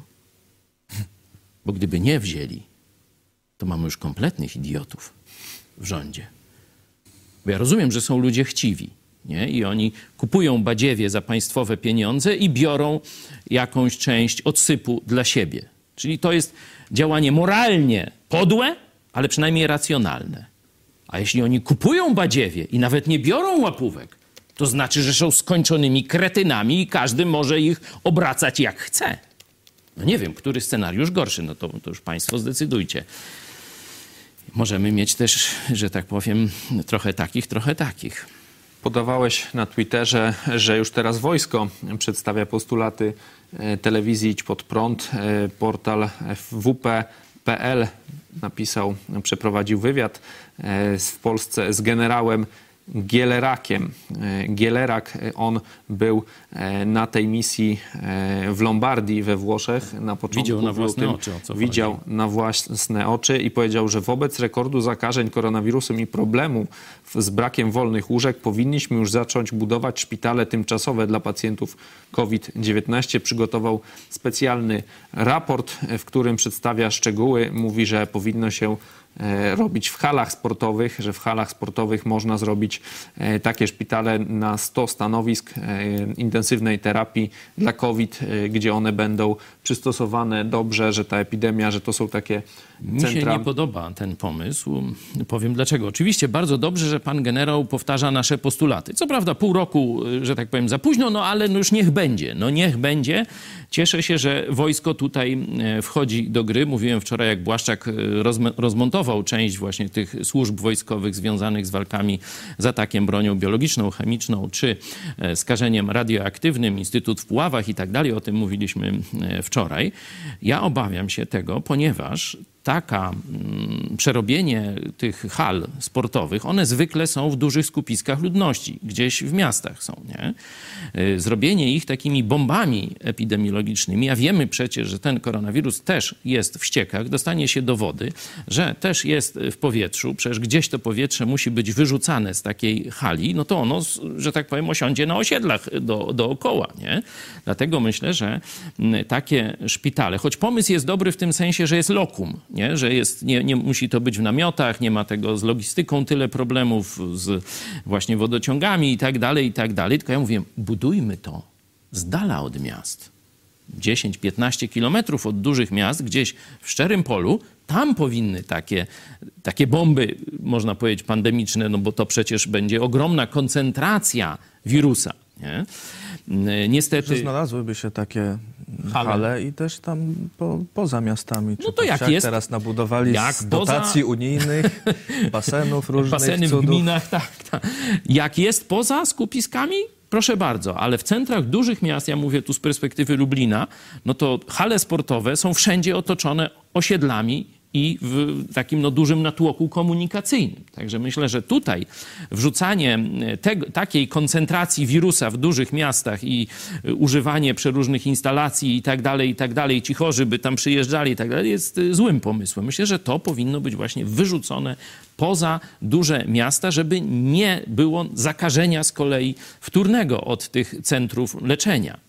Bo gdyby nie wzięli, to mamy już kompletnych idiotów w rządzie. Bo ja rozumiem, że są ludzie chciwi, nie? I oni kupują badziewie za państwowe pieniądze i biorą jakąś część odsypu dla siebie. Czyli to jest działanie moralnie podłe, ale przynajmniej racjonalne. A jeśli oni kupują badziewie i nawet nie biorą łapówek, to znaczy, że są skończonymi kretynami i każdy może ich obracać jak chce. No nie wiem, który scenariusz gorszy, no to już państwo zdecydujcie. Możemy mieć też, że tak powiem, trochę takich.
Podawałeś na Twitterze, że już teraz wojsko przedstawia postulaty telewizji Idź Pod Prąd. Portal WP.pl przeprowadził wywiad w Polsce z generałem Gielerakiem. Gielerak, on był na tej misji w Lombardii we Włoszech na początku.
Widział na własne oczy, o co chodzi.
Widział na własne oczy i powiedział, że wobec rekordu zakażeń koronawirusem i problemu z brakiem wolnych łóżek powinniśmy już zacząć budować szpitale tymczasowe dla pacjentów COVID-19. Przygotował specjalny raport, w którym przedstawia szczegóły. Mówi, że powinno się robić w halach sportowych, że w halach sportowych można zrobić takie szpitale na 100 stanowisk intensywnej terapii dla COVID, gdzie one będą przystosowane dobrze, że ta epidemia, że to są takie centra.
Mi się nie podoba ten pomysł. Powiem dlaczego. Oczywiście bardzo dobrze, że pan generał powtarza nasze postulaty. Co prawda pół roku, że tak powiem, za późno, no ale już niech będzie. No niech będzie. Cieszę się, że wojsko tutaj wchodzi do gry. Mówiłem wczoraj, jak Błaszczak rozmontował część właśnie tych służb wojskowych związanych z walkami z atakiem bronią biologiczną, chemiczną czy skażeniem radioaktywnym, Instytut w Puławach i tak dalej. O tym mówiliśmy wczoraj. Ja obawiam się tego, ponieważ przerobienie tych hal sportowych, one zwykle są w dużych skupiskach ludności, gdzieś w miastach są, nie? Zrobienie ich takimi bombami epidemiologicznymi, a wiemy przecież, że ten koronawirus też jest w ściekach, dostanie się do wody, że też jest w powietrzu, przecież gdzieś to powietrze musi być wyrzucane z takiej hali, no to ono, że tak powiem, osiądzie na osiedlach dookoła, nie? Dlatego myślę, że takie szpitale, choć pomysł jest dobry w tym sensie, że jest lokum, nie? Że jest, nie musi musi to być w namiotach, nie ma tego z logistyką tyle problemów, z właśnie wodociągami i tak dalej, tylko ja mówię, budujmy to z dala od miast. 10-15 kilometrów od dużych miast, gdzieś w szczerym polu, tam powinny takie bomby, można powiedzieć, pandemiczne, no bo to przecież będzie ogromna koncentracja wirusa. Nie? Niestety...
Że znalazłyby się takie hale i też tam poza miastami.
No to jak jest?
Teraz nabudowali z dotacji unijnych, basenów różnych,
baseny
cudów.
w gminach, tak. Jak jest poza skupiskami? Proszę bardzo, ale w centrach dużych miast, ja mówię tu z perspektywy Lublina, no to hale sportowe są wszędzie otoczone osiedlami i w takim dużym natłoku komunikacyjnym. Także myślę, że tutaj wrzucanie takiej koncentracji wirusa w dużych miastach i używanie przeróżnych instalacji i tak dalej, ci chorzy by tam przyjeżdżali i tak dalej, jest złym pomysłem. Myślę, że to powinno być właśnie wyrzucone poza duże miasta, żeby nie było zakażenia z kolei wtórnego od tych centrów leczenia.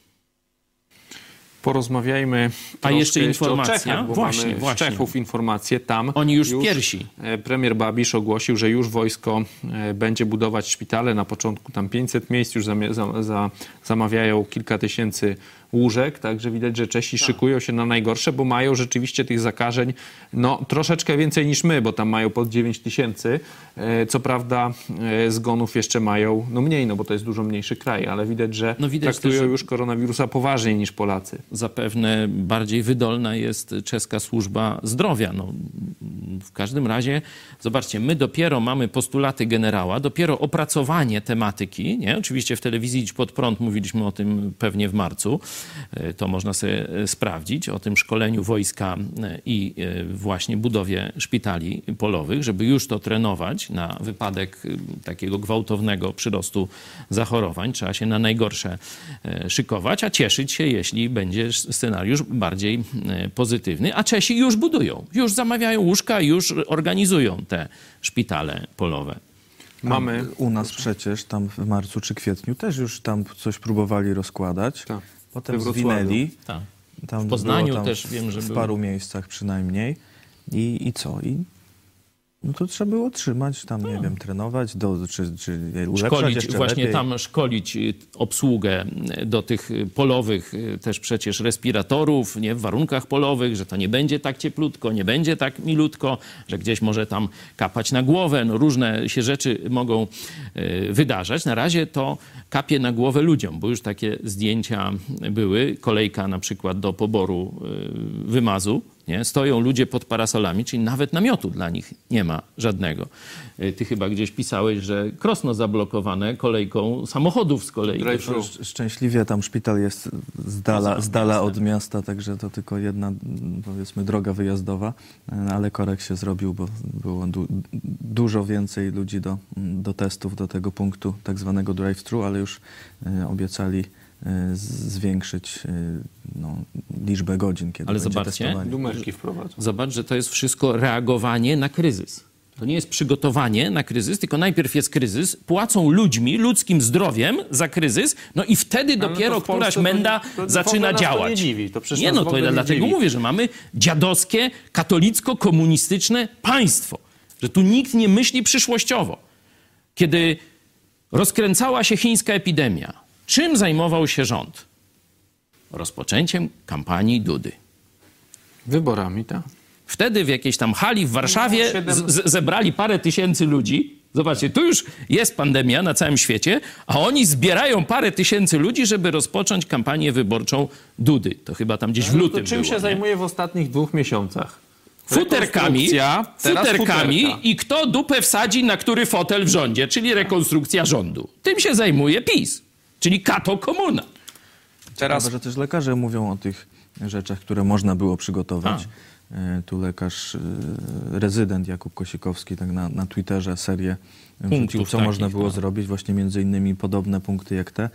Porozmawiajmy
jeszcze informacja.
o Czechach, bo
Właśnie.
Z Czechów informacje. Tam
oni już pierwsi.
Premier Babiš ogłosił, że już wojsko będzie budować szpitale. Na początku tam 500 miejsc, już zamawiają kilka tysięcy łóżek, także widać, że Czesi szykują się na najgorsze, bo mają rzeczywiście tych zakażeń troszeczkę więcej niż my, bo tam mają pod 9 tysięcy. Co prawda zgonów jeszcze mają mniej, bo to jest dużo mniejszy kraj, ale widać, że traktują już koronawirusa poważniej niż Polacy.
Zapewne bardziej wydolna jest czeska służba zdrowia. W każdym razie, zobaczcie, my dopiero mamy postulaty generała, dopiero opracowanie tematyki, nie? Oczywiście w telewizji Idź Pod Prąd mówiliśmy o tym pewnie w marcu, to można sobie sprawdzić, o tym szkoleniu wojska i właśnie budowie szpitali polowych, żeby już to trenować na wypadek takiego gwałtownego przyrostu zachorowań. Trzeba się na najgorsze szykować, a cieszyć się, jeśli będzie scenariusz bardziej pozytywny. A Czesi już budują, już zamawiają łóżka, już organizują te szpitale polowe.
Mamy u nas przecież tam w marcu czy kwietniu też już tam coś próbowali rozkładać.
Tak.
Potem zwinęli.
Tak.
Tam
w Poznaniu
tam
też wiem, że
w paru miejscach przynajmniej. I co? To trzeba było trzymać, tam nie wiem, trenować, czy ulepszać
szkolić,
jeszcze
właśnie
lepiej.
tam szkolić obsługę do tych polowych też przecież respiratorów, nie, w warunkach polowych, że to nie będzie tak cieplutko, nie będzie tak milutko, że gdzieś może tam kapać na głowę, różne się rzeczy mogą wydarzać. Na razie to kapie na głowę ludziom, bo już takie zdjęcia były, kolejka na przykład do poboru wymazu, nie? Stoją ludzie pod parasolami, czyli nawet namiotu dla nich nie ma żadnego. Ty chyba gdzieś pisałeś, że Krosno zablokowane kolejką samochodów z kolei.
Szczęśliwie tam szpital jest z dala od miasta, także to tylko jedna, powiedzmy, droga wyjazdowa, ale korek się zrobił, bo było dużo więcej ludzi do testów, do tego punktu tak zwanego drive-thru, ale już obiecali zwiększyć liczbę godzin, kiedy
ale
będzie testowanie.
Numerki wprowadzą.
Zobacz, że to jest wszystko reagowanie na kryzys. To nie jest przygotowanie na kryzys, tylko najpierw jest kryzys, płacą ludźmi, ludzkim zdrowiem za kryzys, i wtedy dopiero któraś menda zaczyna działać.
To nie dziwi. To przecież
to ja dlatego mówię, że mamy dziadowskie, katolicko-komunistyczne państwo. Że tu nikt nie myśli przyszłościowo. Kiedy rozkręcała się chińska epidemia, czym zajmował się rząd? Rozpoczęciem kampanii Dudy.
Wyborami, tak.
Wtedy w jakiejś tam hali w Warszawie zebrali parę tysięcy ludzi. Zobaczcie, tu już jest pandemia na całym świecie, a oni zbierają parę tysięcy ludzi, żeby rozpocząć kampanię wyborczą Dudy. To chyba tam gdzieś w lutym
czym się zajmuje w ostatnich 2 miesiącach?
Futerkami i kto dupę wsadzi na który fotel w rządzie, czyli rekonstrukcja rządu. Tym się zajmuje PiS, czyli kato komuna.
Ciekawe, że też lekarze mówią o tych rzeczach, które można było przygotować. Tu lekarz, rezydent Jakub Kosikowski tak na Twitterze serię wrzucił, co można było zrobić. Właśnie między innymi podobne punkty jak te.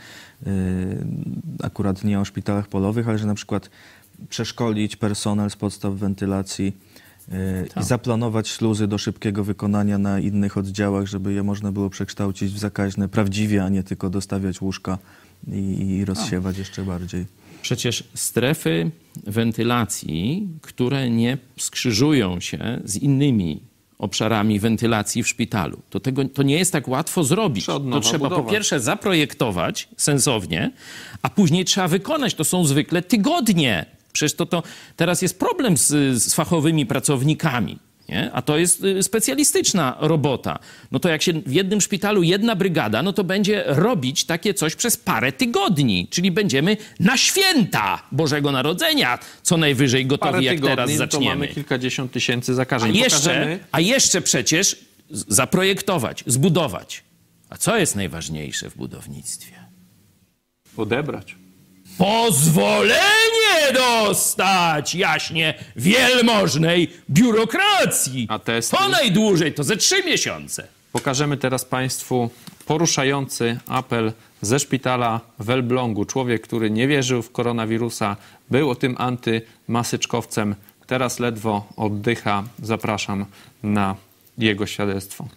Akurat nie o szpitalach polowych, ale że na przykład przeszkolić personel z podstaw wentylacji i zaplanować śluzy do szybkiego wykonania na innych oddziałach, żeby je można było przekształcić w zakaźne prawdziwie, a nie tylko dostawiać łóżka i rozsiewać jeszcze bardziej.
Przecież strefy wentylacji, które nie skrzyżują się z innymi obszarami wentylacji w szpitalu, to nie jest tak łatwo zrobić. To trzeba po pierwsze zaprojektować sensownie, a później trzeba wykonać. To są zwykle tygodnie. Przecież to teraz jest problem z fachowymi pracownikami. Nie? A to jest specjalistyczna robota. No to jak się w jednym szpitalu jedna brygada, no to będzie robić takie coś przez parę tygodni. Czyli będziemy na święta Bożego Narodzenia co najwyżej gotowi, parę jak teraz zaczniemy.
To mamy kilkadziesiąt tysięcy zakażeń.
A jeszcze przecież zaprojektować, zbudować. A co jest najważniejsze w budownictwie?
Odebrać.
Pozwolenie dostać, jaśnie, wielmożnej biurokracji.
A testy?
To najdłużej, to ze 3 miesiące.
Pokażemy teraz Państwu poruszający apel ze szpitala w Elblągu. Człowiek, który nie wierzył w koronawirusa, był tym antymasyczkowcem, teraz ledwo oddycha. Zapraszam na jego świadectwo.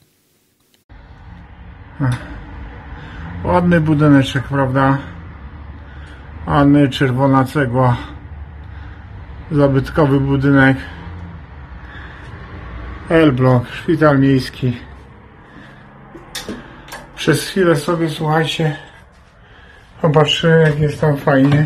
Ładny budyneczek, prawda? Ładny, czerwona cegła. Zabytkowy budynek. Elbląg, szpital miejski. Przez chwilę sobie, słuchajcie, popatrzyłem, jak jest tam fajnie.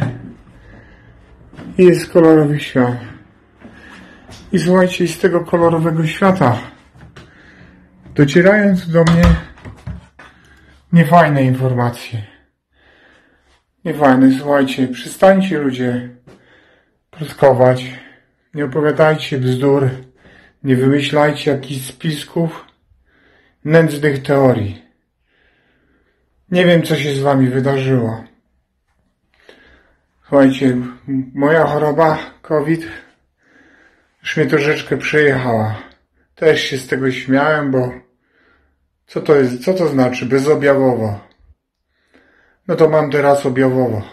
I jest kolorowy świat. I słuchajcie, z tego kolorowego świata docierając do mnie niefajne informacje. Niefajne, słuchajcie, przestańcie ludzie plotkować, nie opowiadajcie bzdur, nie wymyślajcie jakichś spisków, nędznych teorii. Nie wiem, co się z wami wydarzyło. Słuchajcie, moja choroba, COVID, już mnie troszeczkę przejechała. Też się z tego śmiałem, bo co to jest, co to znaczy bezobjawowo? No to mam teraz objawowo.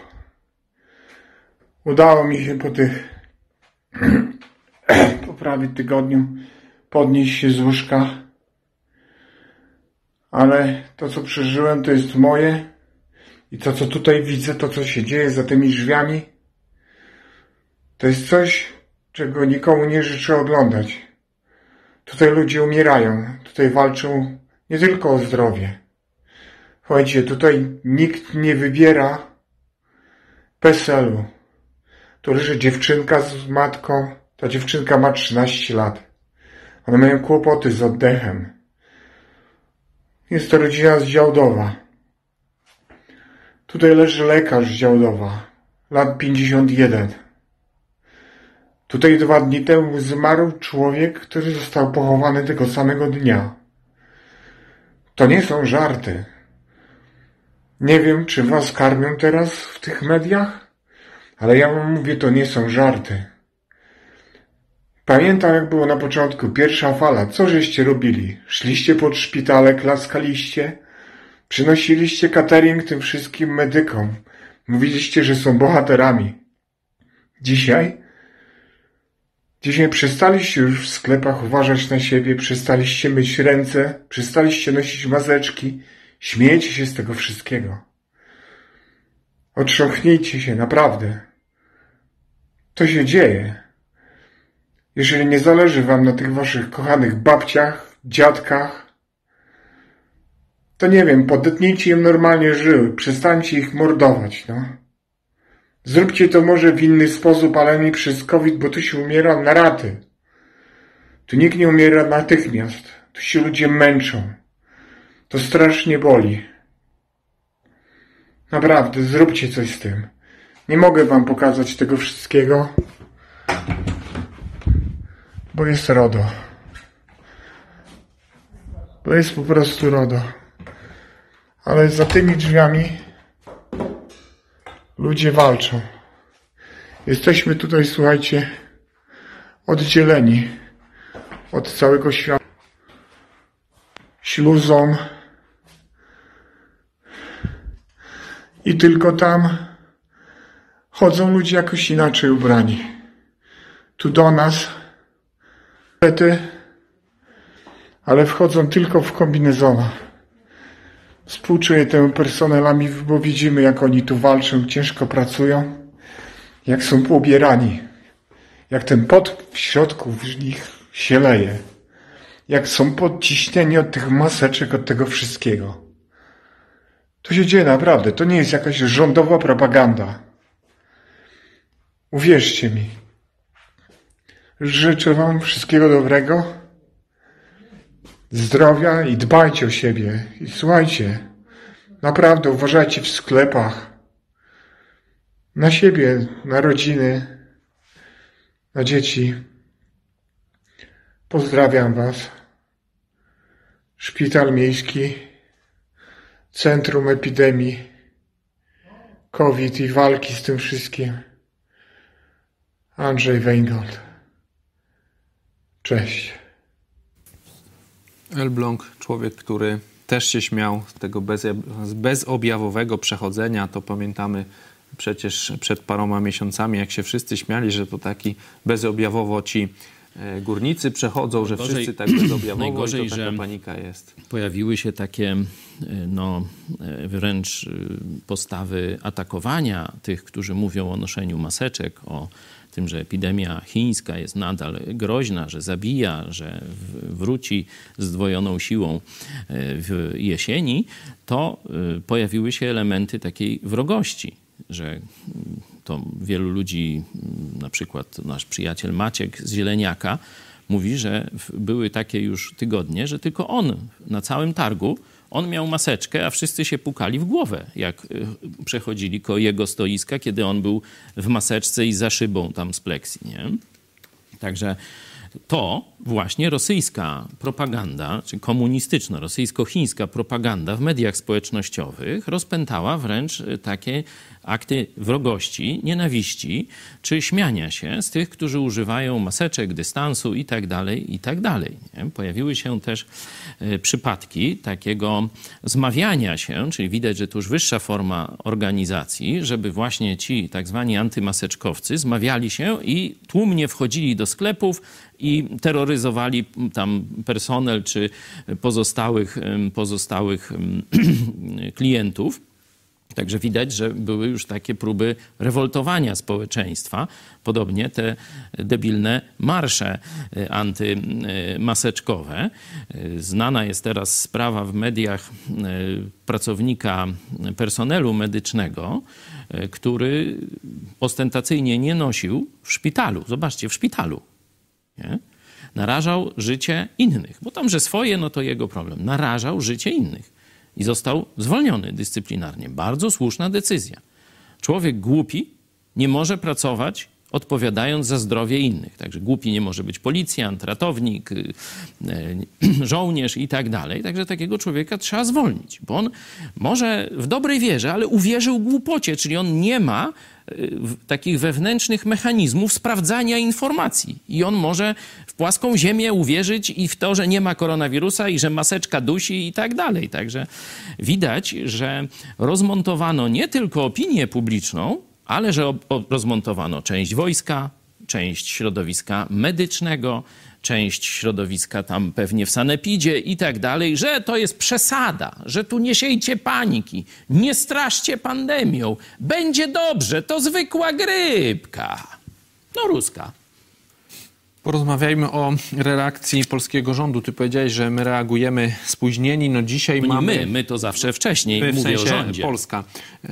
Udało mi się po tych po prawie tygodniu podnieść się z łóżka. Ale to, co przeżyłem, to jest moje. I to, co tutaj widzę, to, co się dzieje za tymi drzwiami, to jest coś, czego nikomu nie życzę oglądać. Tutaj ludzie umierają. Tutaj walczą nie tylko o zdrowie. Słuchajcie, tutaj nikt nie wybiera PESEL-u. Tu leży dziewczynka z matką. Ta dziewczynka ma 13 lat. One mają kłopoty z oddechem. Jest to rodzina z Działdowa. Tutaj leży lekarz z Działdowa. Lat 51. Tutaj 2 dni temu zmarł człowiek, który został pochowany tego samego dnia. To nie są żarty. Nie wiem, czy was karmią teraz w tych mediach, ale ja wam mówię, to nie są żarty. Pamiętam, jak było na początku, pierwsza fala. Co żeście robili? Szliście pod szpitale, klaskaliście, przynosiliście catering tym wszystkim medykom. Mówiliście, że są bohaterami. Dzisiaj przestaliście już w sklepach uważać na siebie, przestaliście myć ręce, przestaliście nosić maseczki, śmiejecie się z tego wszystkiego. Otrząchnijcie się, naprawdę. To się dzieje. Jeżeli nie zależy wam na tych waszych kochanych babciach, dziadkach, to nie wiem, podetnijcie im normalnie żyły, przestańcie ich mordować, no. Zróbcie to może w inny sposób, ale nie przez COVID, bo tu się umiera na raty. Tu nikt nie umiera natychmiast. Tu się ludzie męczą. To strasznie boli. Naprawdę, zróbcie coś z tym. Nie mogę wam pokazać tego wszystkiego, bo jest RODO. Bo jest po prostu RODO. Ale za tymi drzwiami ludzie walczą. Jesteśmy tutaj, słuchajcie, oddzieleni od całego świata śluzą i tylko tam chodzą ludzie jakoś inaczej ubrani. Tu do nas, ale wchodzą tylko w kombinezonach. Współczuję temu personelowi, bo widzimy, jak oni tu walczą, ciężko pracują. jak są poubierani, jak ten pot w środku w nich się leje, jak są podciśnieni od tych maseczek, od tego wszystkiego. To się dzieje naprawdę, to nie jest jakaś rządowa propaganda. Uwierzcie mi. Życzę wam wszystkiego dobrego, zdrowia i dbajcie o siebie. I słuchajcie, naprawdę uważajcie w sklepach na siebie, na rodziny, na dzieci. Pozdrawiam was. Szpital Miejski, Centrum Epidemii COVID i walki z tym wszystkim. Andrzej Weingold. Cześć.
Elbląg, człowiek, który też się śmiał z tego bezobjawowego przechodzenia. To pamiętamy przecież przed paroma miesiącami, jak się wszyscy śmiali, że to taki bezobjawowo ci górnicy przechodzą, że wszyscy tak bezobjawowo
najgorzej,
i to taka
że
panika jest.
Pojawiły się takie wręcz postawy atakowania tych, którzy mówią o noszeniu maseczek, o tym, że epidemia chińska jest nadal groźna, że zabija, że wróci z zdwojoną siłą w jesieni, to pojawiły się elementy takiej wrogości, że to wielu ludzi, na przykład nasz przyjaciel Maciek z Zieleniaka, mówi, że były takie już tygodnie, że tylko on na całym targu, on miał maseczkę, a wszyscy się pukali w głowę, jak przechodzili koło jego stoiska, kiedy on był w maseczce i za szybą tam z pleksji, nie? Także to właśnie rosyjska propaganda, czy komunistyczna, rosyjsko-chińska propaganda w mediach społecznościowych rozpętała wręcz takie akty wrogości, nienawiści, czy śmiania się z tych, którzy używają maseczek, dystansu i tak dalej, i tak dalej. Pojawiły się też przypadki takiego zmawiania się, czyli widać, że to już wyższa forma organizacji, żeby właśnie ci tak zwani antymaseczkowcy zmawiali się i tłumnie wchodzili do sklepów i terroryzowali tam personel czy pozostałych klientów. Także widać, że były już takie próby rewoltowania społeczeństwa. Podobnie te debilne marsze antymaseczkowe. Znana jest teraz sprawa w mediach pracownika personelu medycznego, który ostentacyjnie nie nosił w szpitalu. Zobaczcie, w szpitalu. Nie? Narażał życie innych. Bo tam, że swoje, no to jego problem. Narażał życie innych. I został zwolniony dyscyplinarnie. Bardzo słuszna decyzja. Człowiek głupi nie może pracować odpowiadając za zdrowie innych. Także głupi nie może być policjant, ratownik, żołnierz i tak dalej. Także takiego człowieka trzeba zwolnić. Bo on może w dobrej wierze, ale uwierzył głupocie, czyli on nie ma takich wewnętrznych mechanizmów sprawdzania informacji. I on może w płaską ziemię uwierzyć i w to, że nie ma koronawirusa i że maseczka dusi i tak dalej. Także widać, że rozmontowano nie tylko opinię publiczną, ale że rozmontowano część wojska, część środowiska medycznego, część środowiska tam pewnie w sanepidzie i tak dalej, że to jest przesada, że tu nie siejcie paniki, nie straszcie pandemią, będzie dobrze, to zwykła grypka. No ruska.
Porozmawiajmy o reakcji polskiego rządu. Ty powiedziałeś, że my reagujemy spóźnieni. No dzisiaj mamy...
My to zawsze wcześniej,
w
mówię
sensie
o rządzie.
Polska.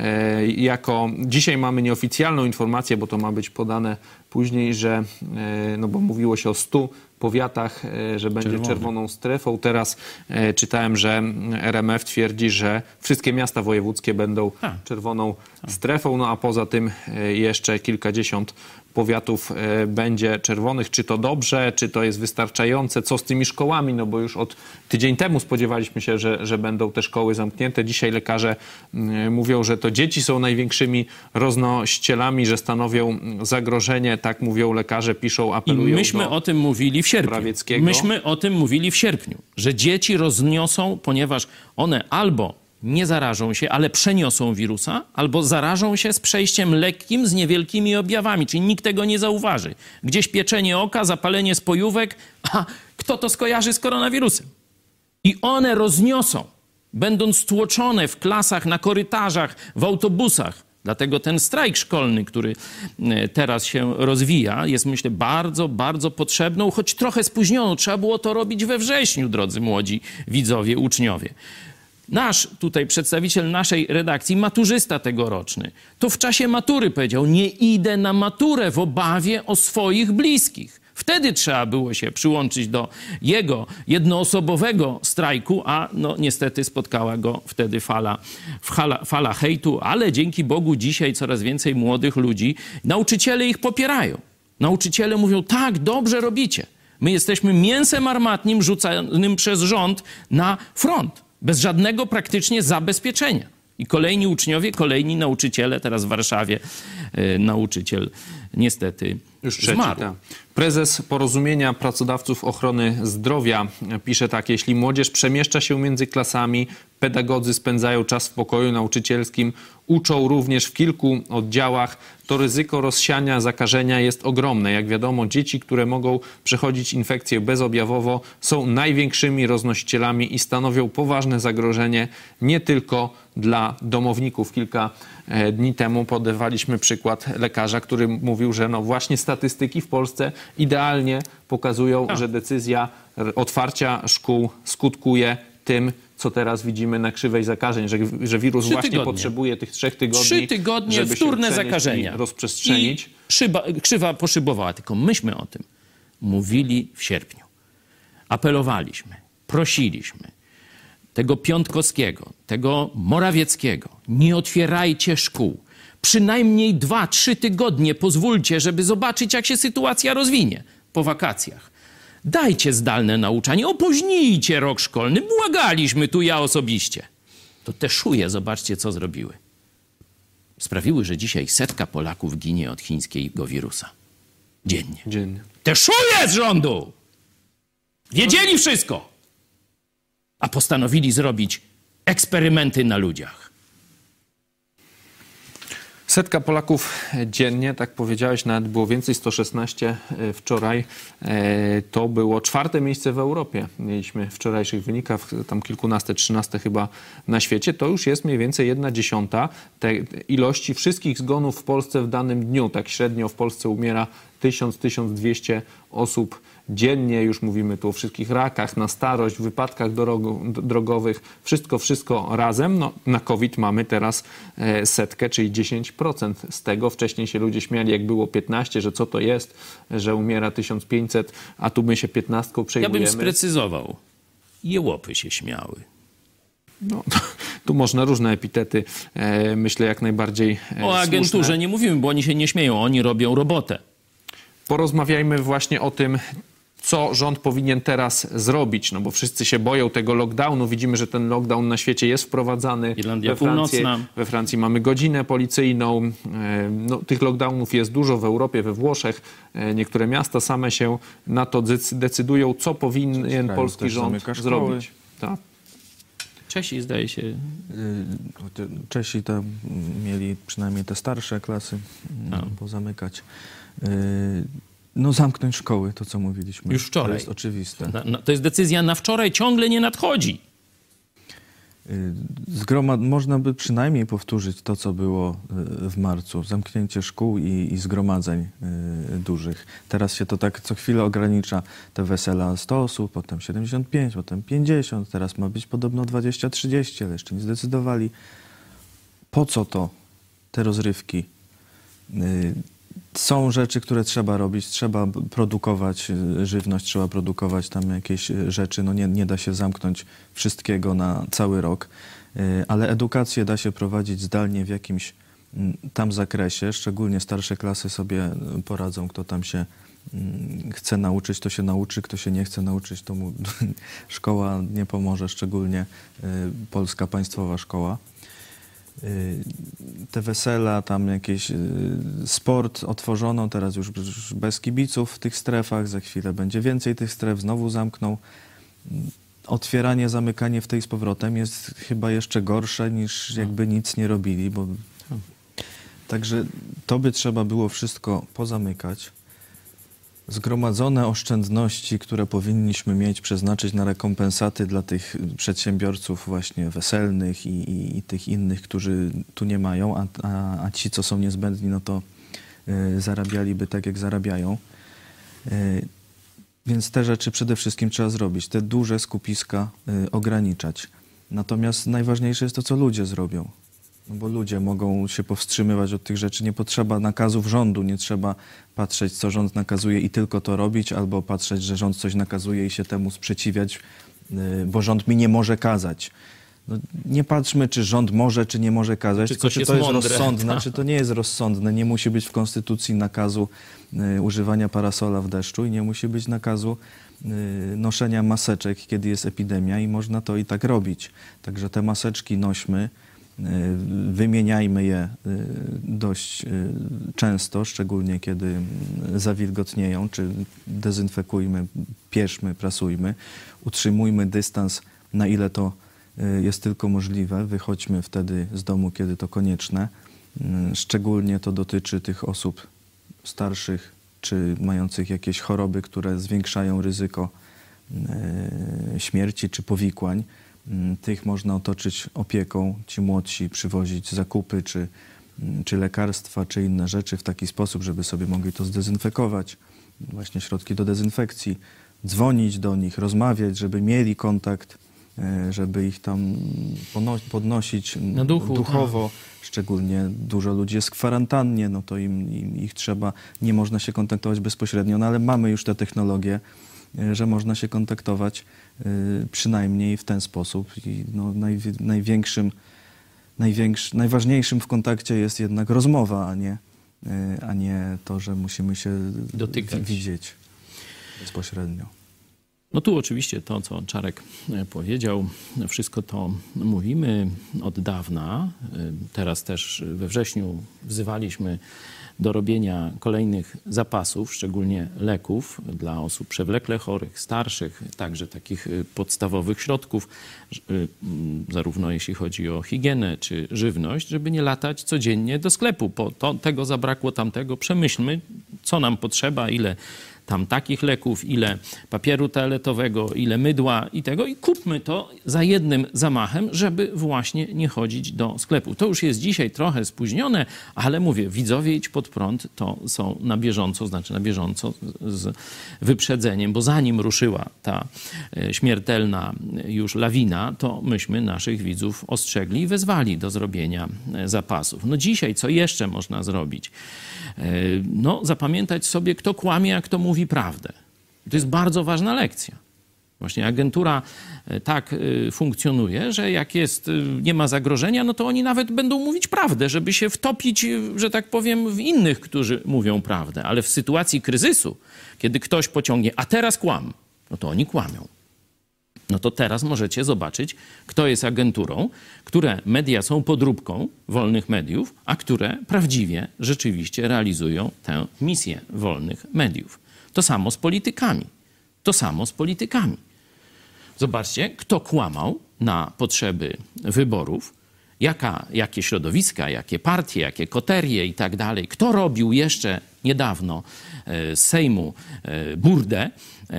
Dzisiaj mamy nieoficjalną informację, bo to ma być podane później, że, no bo mówiło się o 100 powiatach, że będzie czerwoną strefą. Teraz czytałem, że RMF twierdzi, że wszystkie miasta wojewódzkie będą czerwoną strefą, no a poza tym jeszcze kilkadziesiąt powiatów będzie czerwonych. Czy to dobrze, czy to jest wystarczające? Co z tymi szkołami? No bo już od tydzień temu spodziewaliśmy się, że będą te szkoły zamknięte. Dzisiaj lekarze mówią, że to dzieci są największymi roznościelami, że stanowią zagrożenie. Tak mówią lekarze, piszą, apelują.
I myśmy o tym mówili w sierpniu.
Morawieckiego.
Myśmy o tym mówili w sierpniu, że dzieci rozniosą, ponieważ one albo nie zarażą się, ale przeniosą wirusa, albo zarażą się z przejściem lekkim, z niewielkimi objawami, czyli nikt tego nie zauważy. Gdzieś pieczenie oka, zapalenie spojówek, a kto to skojarzy z koronawirusem? I one rozniosą, będąc tłoczone w klasach, na korytarzach, w autobusach. Dlatego ten strajk szkolny, który teraz się rozwija, jest, myślę, bardzo, bardzo potrzebną, choć trochę spóźnioną. Trzeba było to robić we wrześniu, drodzy młodzi widzowie, uczniowie. Nasz tutaj przedstawiciel naszej redakcji, maturzysta tegoroczny, to w czasie matury powiedział: nie idę na maturę w obawie o swoich bliskich. Wtedy trzeba było się przyłączyć do jego jednoosobowego strajku, a no niestety spotkała go wtedy fala hejtu, ale dzięki Bogu dzisiaj coraz więcej młodych ludzi, nauczyciele ich popierają. Nauczyciele mówią: tak, dobrze robicie. My jesteśmy mięsem armatnim rzucanym przez rząd na front, bez żadnego praktycznie zabezpieczenia. I kolejni uczniowie, kolejni nauczyciele, teraz w Warszawie nauczyciel niestety
już trzeci,
zmarł.
tak. Prezes Porozumienia Pracodawców Ochrony Zdrowia pisze tak: jeśli młodzież przemieszcza się między klasami, pedagodzy spędzają czas w pokoju nauczycielskim, uczą również w kilku oddziałach, to ryzyko rozsiania zakażenia jest ogromne. Jak wiadomo, dzieci, które mogą przechodzić infekcję bezobjawowo, są największymi roznosicielami i stanowią poważne zagrożenie nie tylko dla domowników. Kilka dni temu podawaliśmy przykład lekarza, który mówił, że no właśnie statystyki w Polsce idealnie pokazują, że decyzja otwarcia szkół skutkuje tym, co teraz widzimy na krzywej zakażeń, że wirus właśnie potrzebuje tych 3 tygodni,
3 tygodnie
żeby
wtórne
się
zakażenia
i rozprzestrzenić.
I krzywa poszybowała. Tylko myśmy o tym mówili w sierpniu. Apelowaliśmy, prosiliśmy tego Piątkowskiego, tego Morawieckiego: nie otwierajcie szkół. Przynajmniej 2-3 tygodnie pozwólcie, żeby zobaczyć, jak się sytuacja rozwinie po wakacjach. Dajcie zdalne nauczanie, opóźnijcie rok szkolny. Błagaliśmy tu, ja osobiście. To te szuje, zobaczcie, co zrobiły. Sprawiły, że dzisiaj 100 Polaków ginie od chińskiego wirusa. Dziennie. Te szuje z rządu! Wiedzieli wszystko! A postanowili zrobić eksperymenty na ludziach.
100 Polaków dziennie, tak powiedziałeś, nawet było więcej, 116 wczoraj. To było 4. miejsce w Europie. Mieliśmy w wczorajszych wynikach, tam kilkunaste, 13 chyba na świecie. To już jest mniej więcej 1/10 tej ilości wszystkich zgonów w Polsce w danym dniu. Tak średnio w Polsce umiera 1000-1200 osób dziennie. Już mówimy tu o wszystkich rakach, na starość, wypadkach drogowych. Wszystko razem. No, na COVID mamy teraz 100, czyli 10% z tego. Wcześniej się ludzie śmiali, jak było 15, że co to jest, że umiera 1500, a tu my się 15 przejmujemy.
Ja bym sprecyzował. Jełopy się śmiały.
No, tu można różne epitety, myślę, jak najbardziej
O agenturze
słuszne.
nie mówimy, bo oni się nie śmieją, oni robią robotę.
Porozmawiajmy właśnie o tym, co rząd powinien teraz zrobić, no bo wszyscy się boją tego lockdownu. Widzimy, że ten lockdown na świecie jest wprowadzany.
Irlandia Północna.
We Francji mamy godzinę policyjną. No, tych lockdownów jest dużo w Europie, we Włoszech. Niektóre miasta same się na to decydują, co powinien polski rząd zrobić. Tak.
Czesi, zdaje się...
Czesi to mieli przynajmniej te starsze klasy pozamykać. No zamknąć szkoły, to co mówiliśmy.
Już wczoraj.
To jest oczywiste.
To jest decyzja na wczoraj, ciągle nie nadchodzi.
Można by przynajmniej powtórzyć to, co było w marcu. Zamknięcie szkół i zgromadzeń dużych. Teraz się to tak co chwilę ogranicza. Te wesela 100 osób, potem 75, potem 50. Teraz ma być podobno 20-30, ale jeszcze nie zdecydowali. Po co to? Te rozrywki. Są rzeczy, które trzeba robić. Trzeba produkować żywność, trzeba produkować tam jakieś rzeczy. No nie da się zamknąć wszystkiego na cały rok, ale edukację da się prowadzić zdalnie w jakimś tam zakresie. Szczególnie starsze klasy sobie poradzą. Kto tam się chce nauczyć, to się nauczy. Kto się nie chce nauczyć, to mu szkoła nie pomoże, szczególnie polska państwowa szkoła. Te wesela, tam jakiś sport otworzono, teraz już bez kibiców w tych strefach, za chwilę będzie więcej tych stref, znowu zamkną. Otwieranie, zamykanie w tej z powrotem jest chyba jeszcze gorsze niż jakby nic nie robili, bo także to by trzeba było wszystko pozamykać. Zgromadzone oszczędności, które powinniśmy mieć, przeznaczyć na rekompensaty dla tych przedsiębiorców właśnie weselnych i tych innych, którzy tu nie mają, a ci, co są niezbędni, no to zarabialiby tak, jak zarabiają. Więc te rzeczy przede wszystkim trzeba zrobić, te duże skupiska ograniczać. Natomiast najważniejsze jest to, co ludzie zrobią. No bo ludzie mogą się powstrzymywać od tych rzeczy. Nie potrzeba nakazów rządu, nie trzeba patrzeć, co rząd nakazuje i tylko to robić, albo patrzeć, że rząd coś nakazuje i się temu sprzeciwiać, bo rząd mi nie może kazać. No, nie patrzmy, czy rząd może, czy nie może kazać, tylko czy to jest rozsądne, czy to nie jest rozsądne. Nie musi być w Konstytucji nakazu używania parasola w deszczu i nie musi być nakazu noszenia maseczek, kiedy jest epidemia i można to i tak robić. Także te maseczki nośmy, wymieniajmy je dość często, szczególnie kiedy zawilgotnieją, czy dezynfekujmy, pieszmy, prasujmy, utrzymujmy dystans, na ile to jest tylko możliwe. Wychodźmy wtedy z domu, kiedy to konieczne. Szczególnie to dotyczy tych osób starszych, czy mających jakieś choroby, które zwiększają ryzyko śmierci czy powikłań. Tych można otoczyć opieką, ci młodsi przywozić zakupy, czy lekarstwa, czy inne rzeczy w taki sposób, żeby sobie mogli to zdezynfekować. Właśnie środki do dezynfekcji, dzwonić do nich, rozmawiać, żeby mieli kontakt, żeby ich tam podnosić
na duchu,
duchowo. Szczególnie dużo ludzi jest w kwarantannie, no to ich trzeba, nie można się kontaktować bezpośrednio, no ale mamy już te technologie, że można się kontaktować przynajmniej w ten sposób. I no, najważniejszym w kontakcie jest jednak rozmowa, a nie to, że musimy się widzieć bezpośrednio.
No tu oczywiście to, co Czarek powiedział, wszystko to mówimy od dawna. Teraz też we wrześniu wzywaliśmy do robienia kolejnych zapasów, szczególnie leków dla osób przewlekle chorych, starszych, także takich podstawowych środków, zarówno jeśli chodzi o higienę czy żywność, żeby nie latać codziennie do sklepu, bo tego zabrakło, tamtego. Przemyślmy, co nam potrzeba, ile tam takich leków, ile papieru toaletowego, ile mydła i tego i kupmy to za jednym zamachem, żeby właśnie nie chodzić do sklepu. To już jest dzisiaj trochę spóźnione, ale mówię, widzowie Idź Pod Prąd to są na bieżąco, znaczy na bieżąco z wyprzedzeniem, bo zanim ruszyła ta śmiertelna już lawina, to myśmy naszych widzów ostrzegli i wezwali do zrobienia zapasów. No dzisiaj co jeszcze można zrobić? No, zapamiętać sobie, kto kłamie, a kto mówi prawdę. To jest bardzo ważna lekcja. Właśnie agentura tak funkcjonuje, że jak nie ma zagrożenia, no to oni nawet będą mówić prawdę, żeby się wtopić, że tak powiem, w innych, którzy mówią prawdę. Ale w sytuacji kryzysu, kiedy ktoś pociągnie, a teraz kłam, no to oni kłamią. No to teraz możecie zobaczyć, kto jest agenturą, które media są podróbką wolnych mediów, a które prawdziwie, rzeczywiście realizują tę misję wolnych mediów. To samo z politykami. To samo z politykami. Zobaczcie, kto kłamał na potrzeby wyborów, jakie środowiska, jakie partie, jakie koterie i tak dalej. Kto robił jeszcze niedawno z Sejmu burdę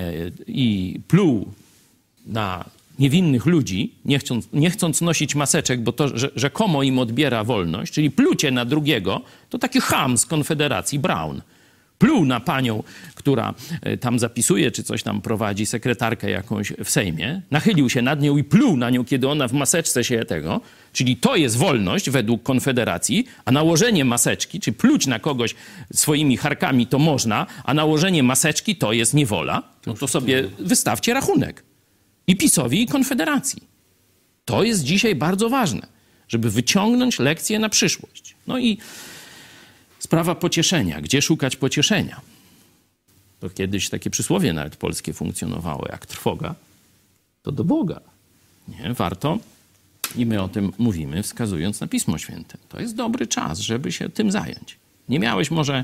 i pluł na niewinnych ludzi, nie chcąc nosić maseczek, bo to rzekomo im odbiera wolność, czyli plucie na drugiego, to taki cham z Konfederacji Braun. Pluł na panią, która tam zapisuje, czy coś tam prowadzi, sekretarkę jakąś w Sejmie, nachylił się nad nią i pluł na nią, kiedy ona w maseczce się tego, czyli to jest wolność według Konfederacji, a nałożenie maseczki, czy pluć na kogoś swoimi charkami to można, a nałożenie maseczki to jest niewola, no to sobie wystawcie rachunek. I PiS-owi, i Konfederacji. To jest dzisiaj bardzo ważne, żeby wyciągnąć lekcje na przyszłość. No i sprawa pocieszenia. Gdzie szukać pocieszenia? To kiedyś takie przysłowie nawet polskie funkcjonowało, jak trwoga, to do Boga. Nie? Warto, i my o tym mówimy, wskazując na Pismo Święte. To jest dobry czas, żeby się tym zająć. Nie miałeś może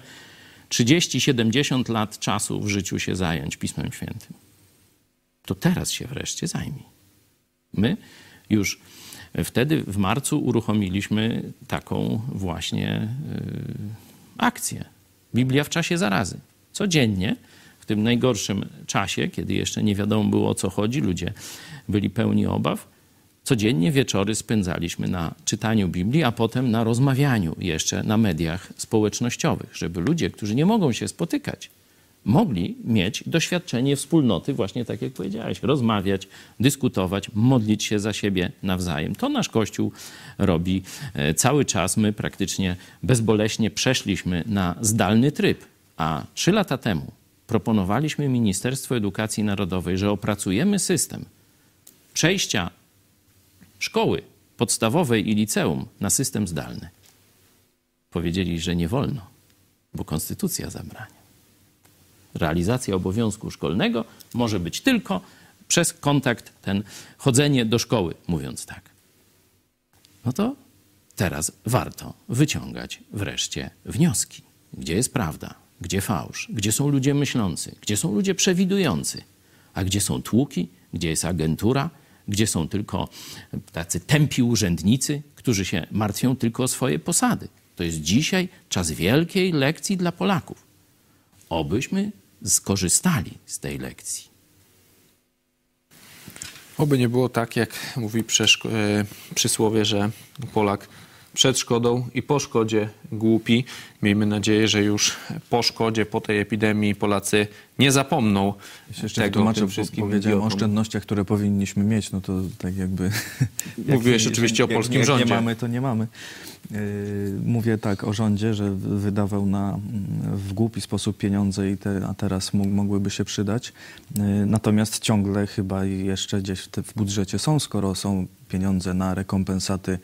30-70 lat czasu w życiu się zająć Pismem Świętym. To teraz się wreszcie zajmij. My już wtedy w marcu uruchomiliśmy taką właśnie akcję. Biblia w czasie zarazy. Codziennie w tym najgorszym czasie, kiedy jeszcze nie wiadomo było, o co chodzi, ludzie byli pełni obaw, codziennie wieczory spędzaliśmy na czytaniu Biblii, a potem na rozmawianiu jeszcze na mediach społecznościowych, żeby ludzie, którzy nie mogą się spotykać, mogli mieć doświadczenie wspólnoty, właśnie tak jak powiedziałeś, rozmawiać, dyskutować, modlić się za siebie nawzajem. To nasz Kościół robi cały czas. My praktycznie bezboleśnie przeszliśmy na zdalny tryb, a 3 lata temu proponowaliśmy Ministerstwu Edukacji Narodowej, że opracujemy system przejścia szkoły podstawowej i liceum na system zdalny. Powiedzieli, że nie wolno, bo konstytucja zabrania. Realizacja obowiązku szkolnego może być tylko przez kontakt, chodzenie do szkoły, mówiąc tak. No to teraz warto wyciągać wreszcie wnioski. Gdzie jest prawda? Gdzie fałsz? Gdzie są ludzie myślący? Gdzie są ludzie przewidujący? A gdzie są tłuki? Gdzie jest agentura? Gdzie są tylko tacy tępi urzędnicy, którzy się martwią tylko o swoje posady? To jest dzisiaj czas wielkiej lekcji dla Polaków. Obyśmy skorzystali z tej lekcji.
Oby nie było tak, jak mówi przysłowie, że Polak przed szkodą i po szkodzie głupi. Miejmy nadzieję, że już po szkodzie, po tej epidemii Polacy nie zapomną tego, tym wszystkim
powiedziałem o oszczędnościach, które powinniśmy mieć, no to tak jakby...
Mówiłeś oczywiście o polskim rządzie.
Jak nie mamy, to nie mamy. Mówię tak o rządzie, że wydawał w głupi sposób pieniądze, a teraz mogłyby się przydać. Natomiast ciągle chyba jeszcze gdzieś w budżecie są, skoro są pieniądze na rekompensaty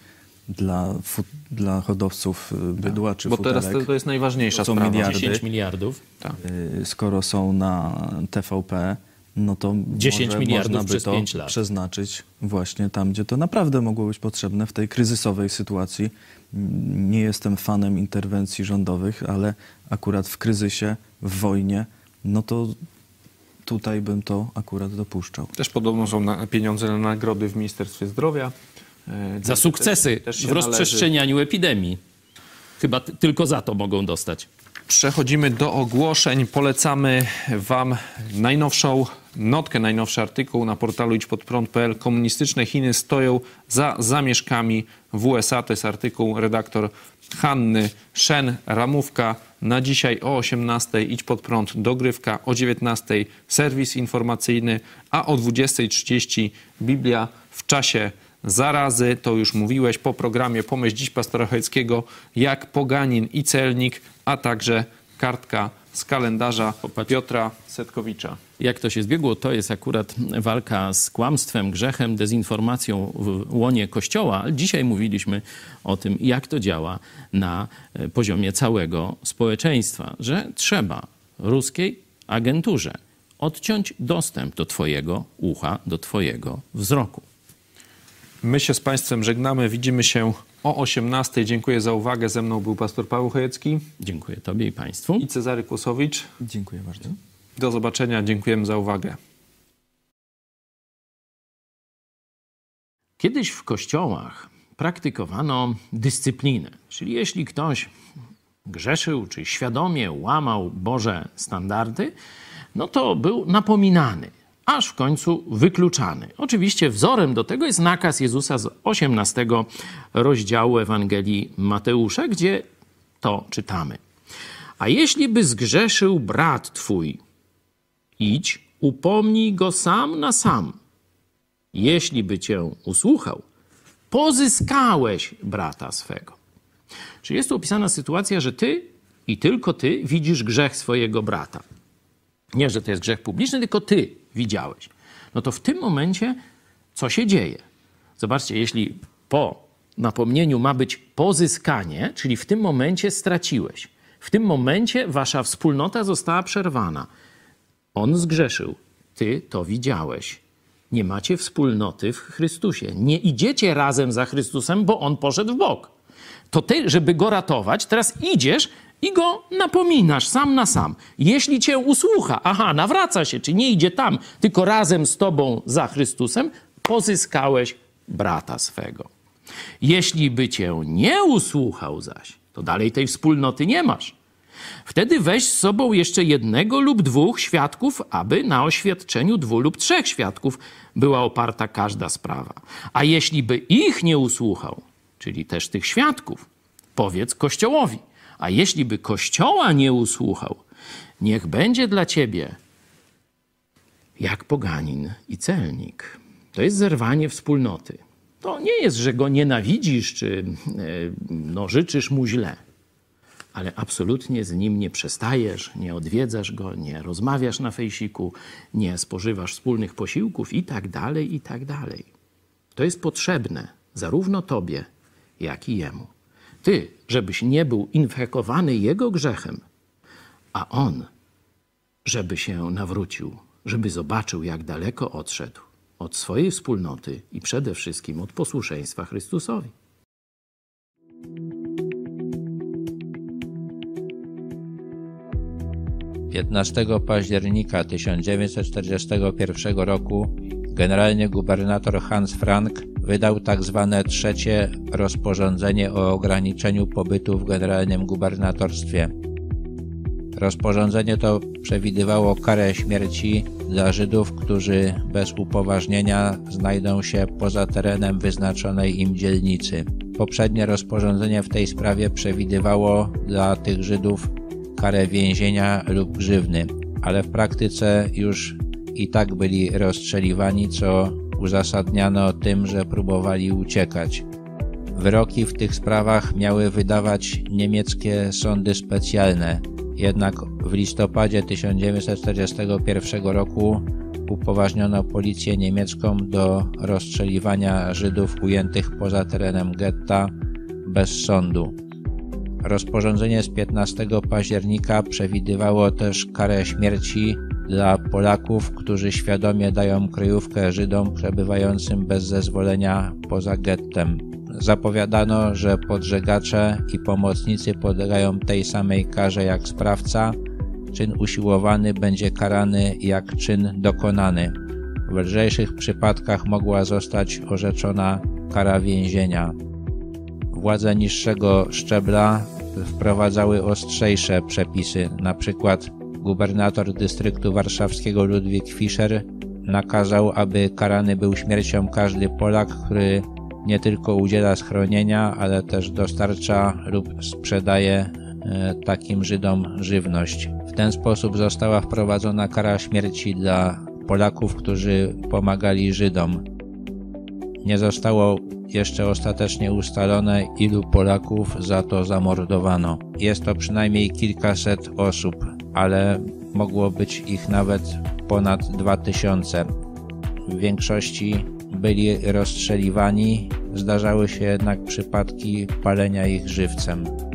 dla hodowców bydła czy futerek.
Bo teraz to jest najważniejsza
są
sprawa.
miliardy.
10 miliardów.
Tak.
Skoro są na TVP, no to
10 miliardów
można by
przez
to
5 lat.
przeznaczyć właśnie tam, gdzie to naprawdę mogło być potrzebne w tej kryzysowej sytuacji. Nie jestem fanem interwencji rządowych, ale akurat w kryzysie, w wojnie, no to tutaj bym to akurat dopuszczał.
Też podobno są pieniądze na nagrody w Ministerstwie Zdrowia.
Za sukcesy w rozprzestrzenianiu epidemii. Chyba tylko za to mogą dostać.
Przechodzimy do ogłoszeń. Polecamy wam najnowszą notkę, najnowszy artykuł na portalu idźpodprąd.pl. Komunistyczne Chiny stoją za zamieszkami w USA. To jest artykuł redaktor Hanny Szen-Ramówka. Na dzisiaj o 18:00 Idź Pod Prąd dogrywka, o 19:00 serwis informacyjny, a o 20:30 Biblia w czasie zarazy. To już mówiłeś po programie Pomyśl dziś pastora Chojeckiego, jak poganin i celnik, a także kartka z kalendarza Piotra Setkowicza.
Jak to się zbiegło, to jest akurat walka z kłamstwem, grzechem, dezinformacją w łonie Kościoła. Dzisiaj mówiliśmy o tym, jak to działa na poziomie całego społeczeństwa, że trzeba ruskiej agenturze odciąć dostęp do twojego ucha, do twojego wzroku.
My się z Państwem żegnamy. Widzimy się o 18:00. Dziękuję za uwagę. Ze mną był pastor Paweł Chojecki.
Dziękuję Tobie i Państwu.
I Cezary Kłosowicz.
Dziękuję bardzo.
Do zobaczenia. Dziękujemy za uwagę.
Kiedyś w kościołach praktykowano dyscyplinę. Czyli jeśli ktoś grzeszył, czy świadomie łamał Boże standardy, no to był napominany, aż w końcu wykluczany. Oczywiście wzorem do tego jest nakaz Jezusa z 18 rozdziału Ewangelii Mateusza, gdzie to czytamy. A jeśli by zgrzeszył brat twój, idź, upomnij go sam na sam. Jeśli by cię usłuchał, pozyskałeś brata swego. Czyli jest tu opisana sytuacja, że ty i tylko ty widzisz grzech swojego brata. Nie, że to jest grzech publiczny, tylko ty widziałeś. No to w tym momencie co się dzieje? Zobaczcie, jeśli po napomnieniu ma być pozyskanie, czyli w tym momencie straciłeś. W tym momencie wasza wspólnota została przerwana. On zgrzeszył, ty to widziałeś. Nie macie wspólnoty w Chrystusie. Nie idziecie razem za Chrystusem, bo On poszedł w bok. To ty, żeby go ratować, teraz idziesz i go napominasz sam na sam. Jeśli cię usłucha, nawraca się, czy nie idzie tam, tylko razem z tobą za Chrystusem, pozyskałeś brata swego. Jeśli by cię nie usłuchał zaś, to dalej tej wspólnoty nie masz. Wtedy weź z sobą jeszcze 1 lub 2 świadków, aby na oświadczeniu 2 lub 3 świadków była oparta każda sprawa. A jeśli by ich nie usłuchał, czyli też tych świadków, powiedz Kościołowi. A jeśli by Kościoła nie usłuchał, niech będzie dla ciebie jak poganin i celnik. To jest zerwanie wspólnoty. To nie jest, że go nienawidzisz, czy życzysz mu źle, ale absolutnie z nim nie przestajesz, nie odwiedzasz go, nie rozmawiasz na fejsiku, nie spożywasz wspólnych posiłków i tak dalej, i tak dalej. To jest potrzebne zarówno tobie, jak i jemu. Ty, żebyś nie był infekowany jego grzechem, a on, żeby się nawrócił, żeby zobaczył, jak daleko odszedł od swojej wspólnoty i przede wszystkim od posłuszeństwa Chrystusowi.
– 15 października 1941 roku generalny gubernator Hans Frank wydał tak zwane trzecie rozporządzenie o ograniczeniu pobytu w generalnym gubernatorstwie. Rozporządzenie to przewidywało karę śmierci dla Żydów, którzy bez upoważnienia znajdą się poza terenem wyznaczonej im dzielnicy. Poprzednie rozporządzenie w tej sprawie przewidywało dla tych Żydów karę więzienia lub grzywny, ale w praktyce już i tak byli rozstrzeliwani, co uzasadniano tym, że próbowali uciekać. Wyroki w tych sprawach miały wydawać niemieckie sądy specjalne, jednak w listopadzie 1941 roku upoważniono policję niemiecką do rozstrzeliwania Żydów ujętych poza terenem getta bez sądu. Rozporządzenie z 15 października przewidywało też karę śmierci dla Polaków, którzy świadomie dają kryjówkę Żydom przebywającym bez zezwolenia poza gettem. Zapowiadano, że podżegacze i pomocnicy podlegają tej samej karze jak sprawca. Czyn usiłowany będzie karany jak czyn dokonany. W lżejszych przypadkach mogła zostać orzeczona kara więzienia. Władze niższego szczebla wprowadzały ostrzejsze przepisy, np. gubernator dystryktu warszawskiego Ludwik Fischer nakazał, aby karany był śmiercią każdy Polak, który nie tylko udziela schronienia, ale też dostarcza lub sprzedaje takim Żydom żywność. W ten sposób została wprowadzona kara śmierci dla Polaków, którzy pomagali Żydom. Nie zostało jeszcze ostatecznie ustalone, ilu Polaków za to zamordowano. Jest to przynajmniej kilkaset osób, ale mogło być ich nawet ponad 2000. W większości byli rozstrzeliwani, zdarzały się jednak przypadki palenia ich żywcem.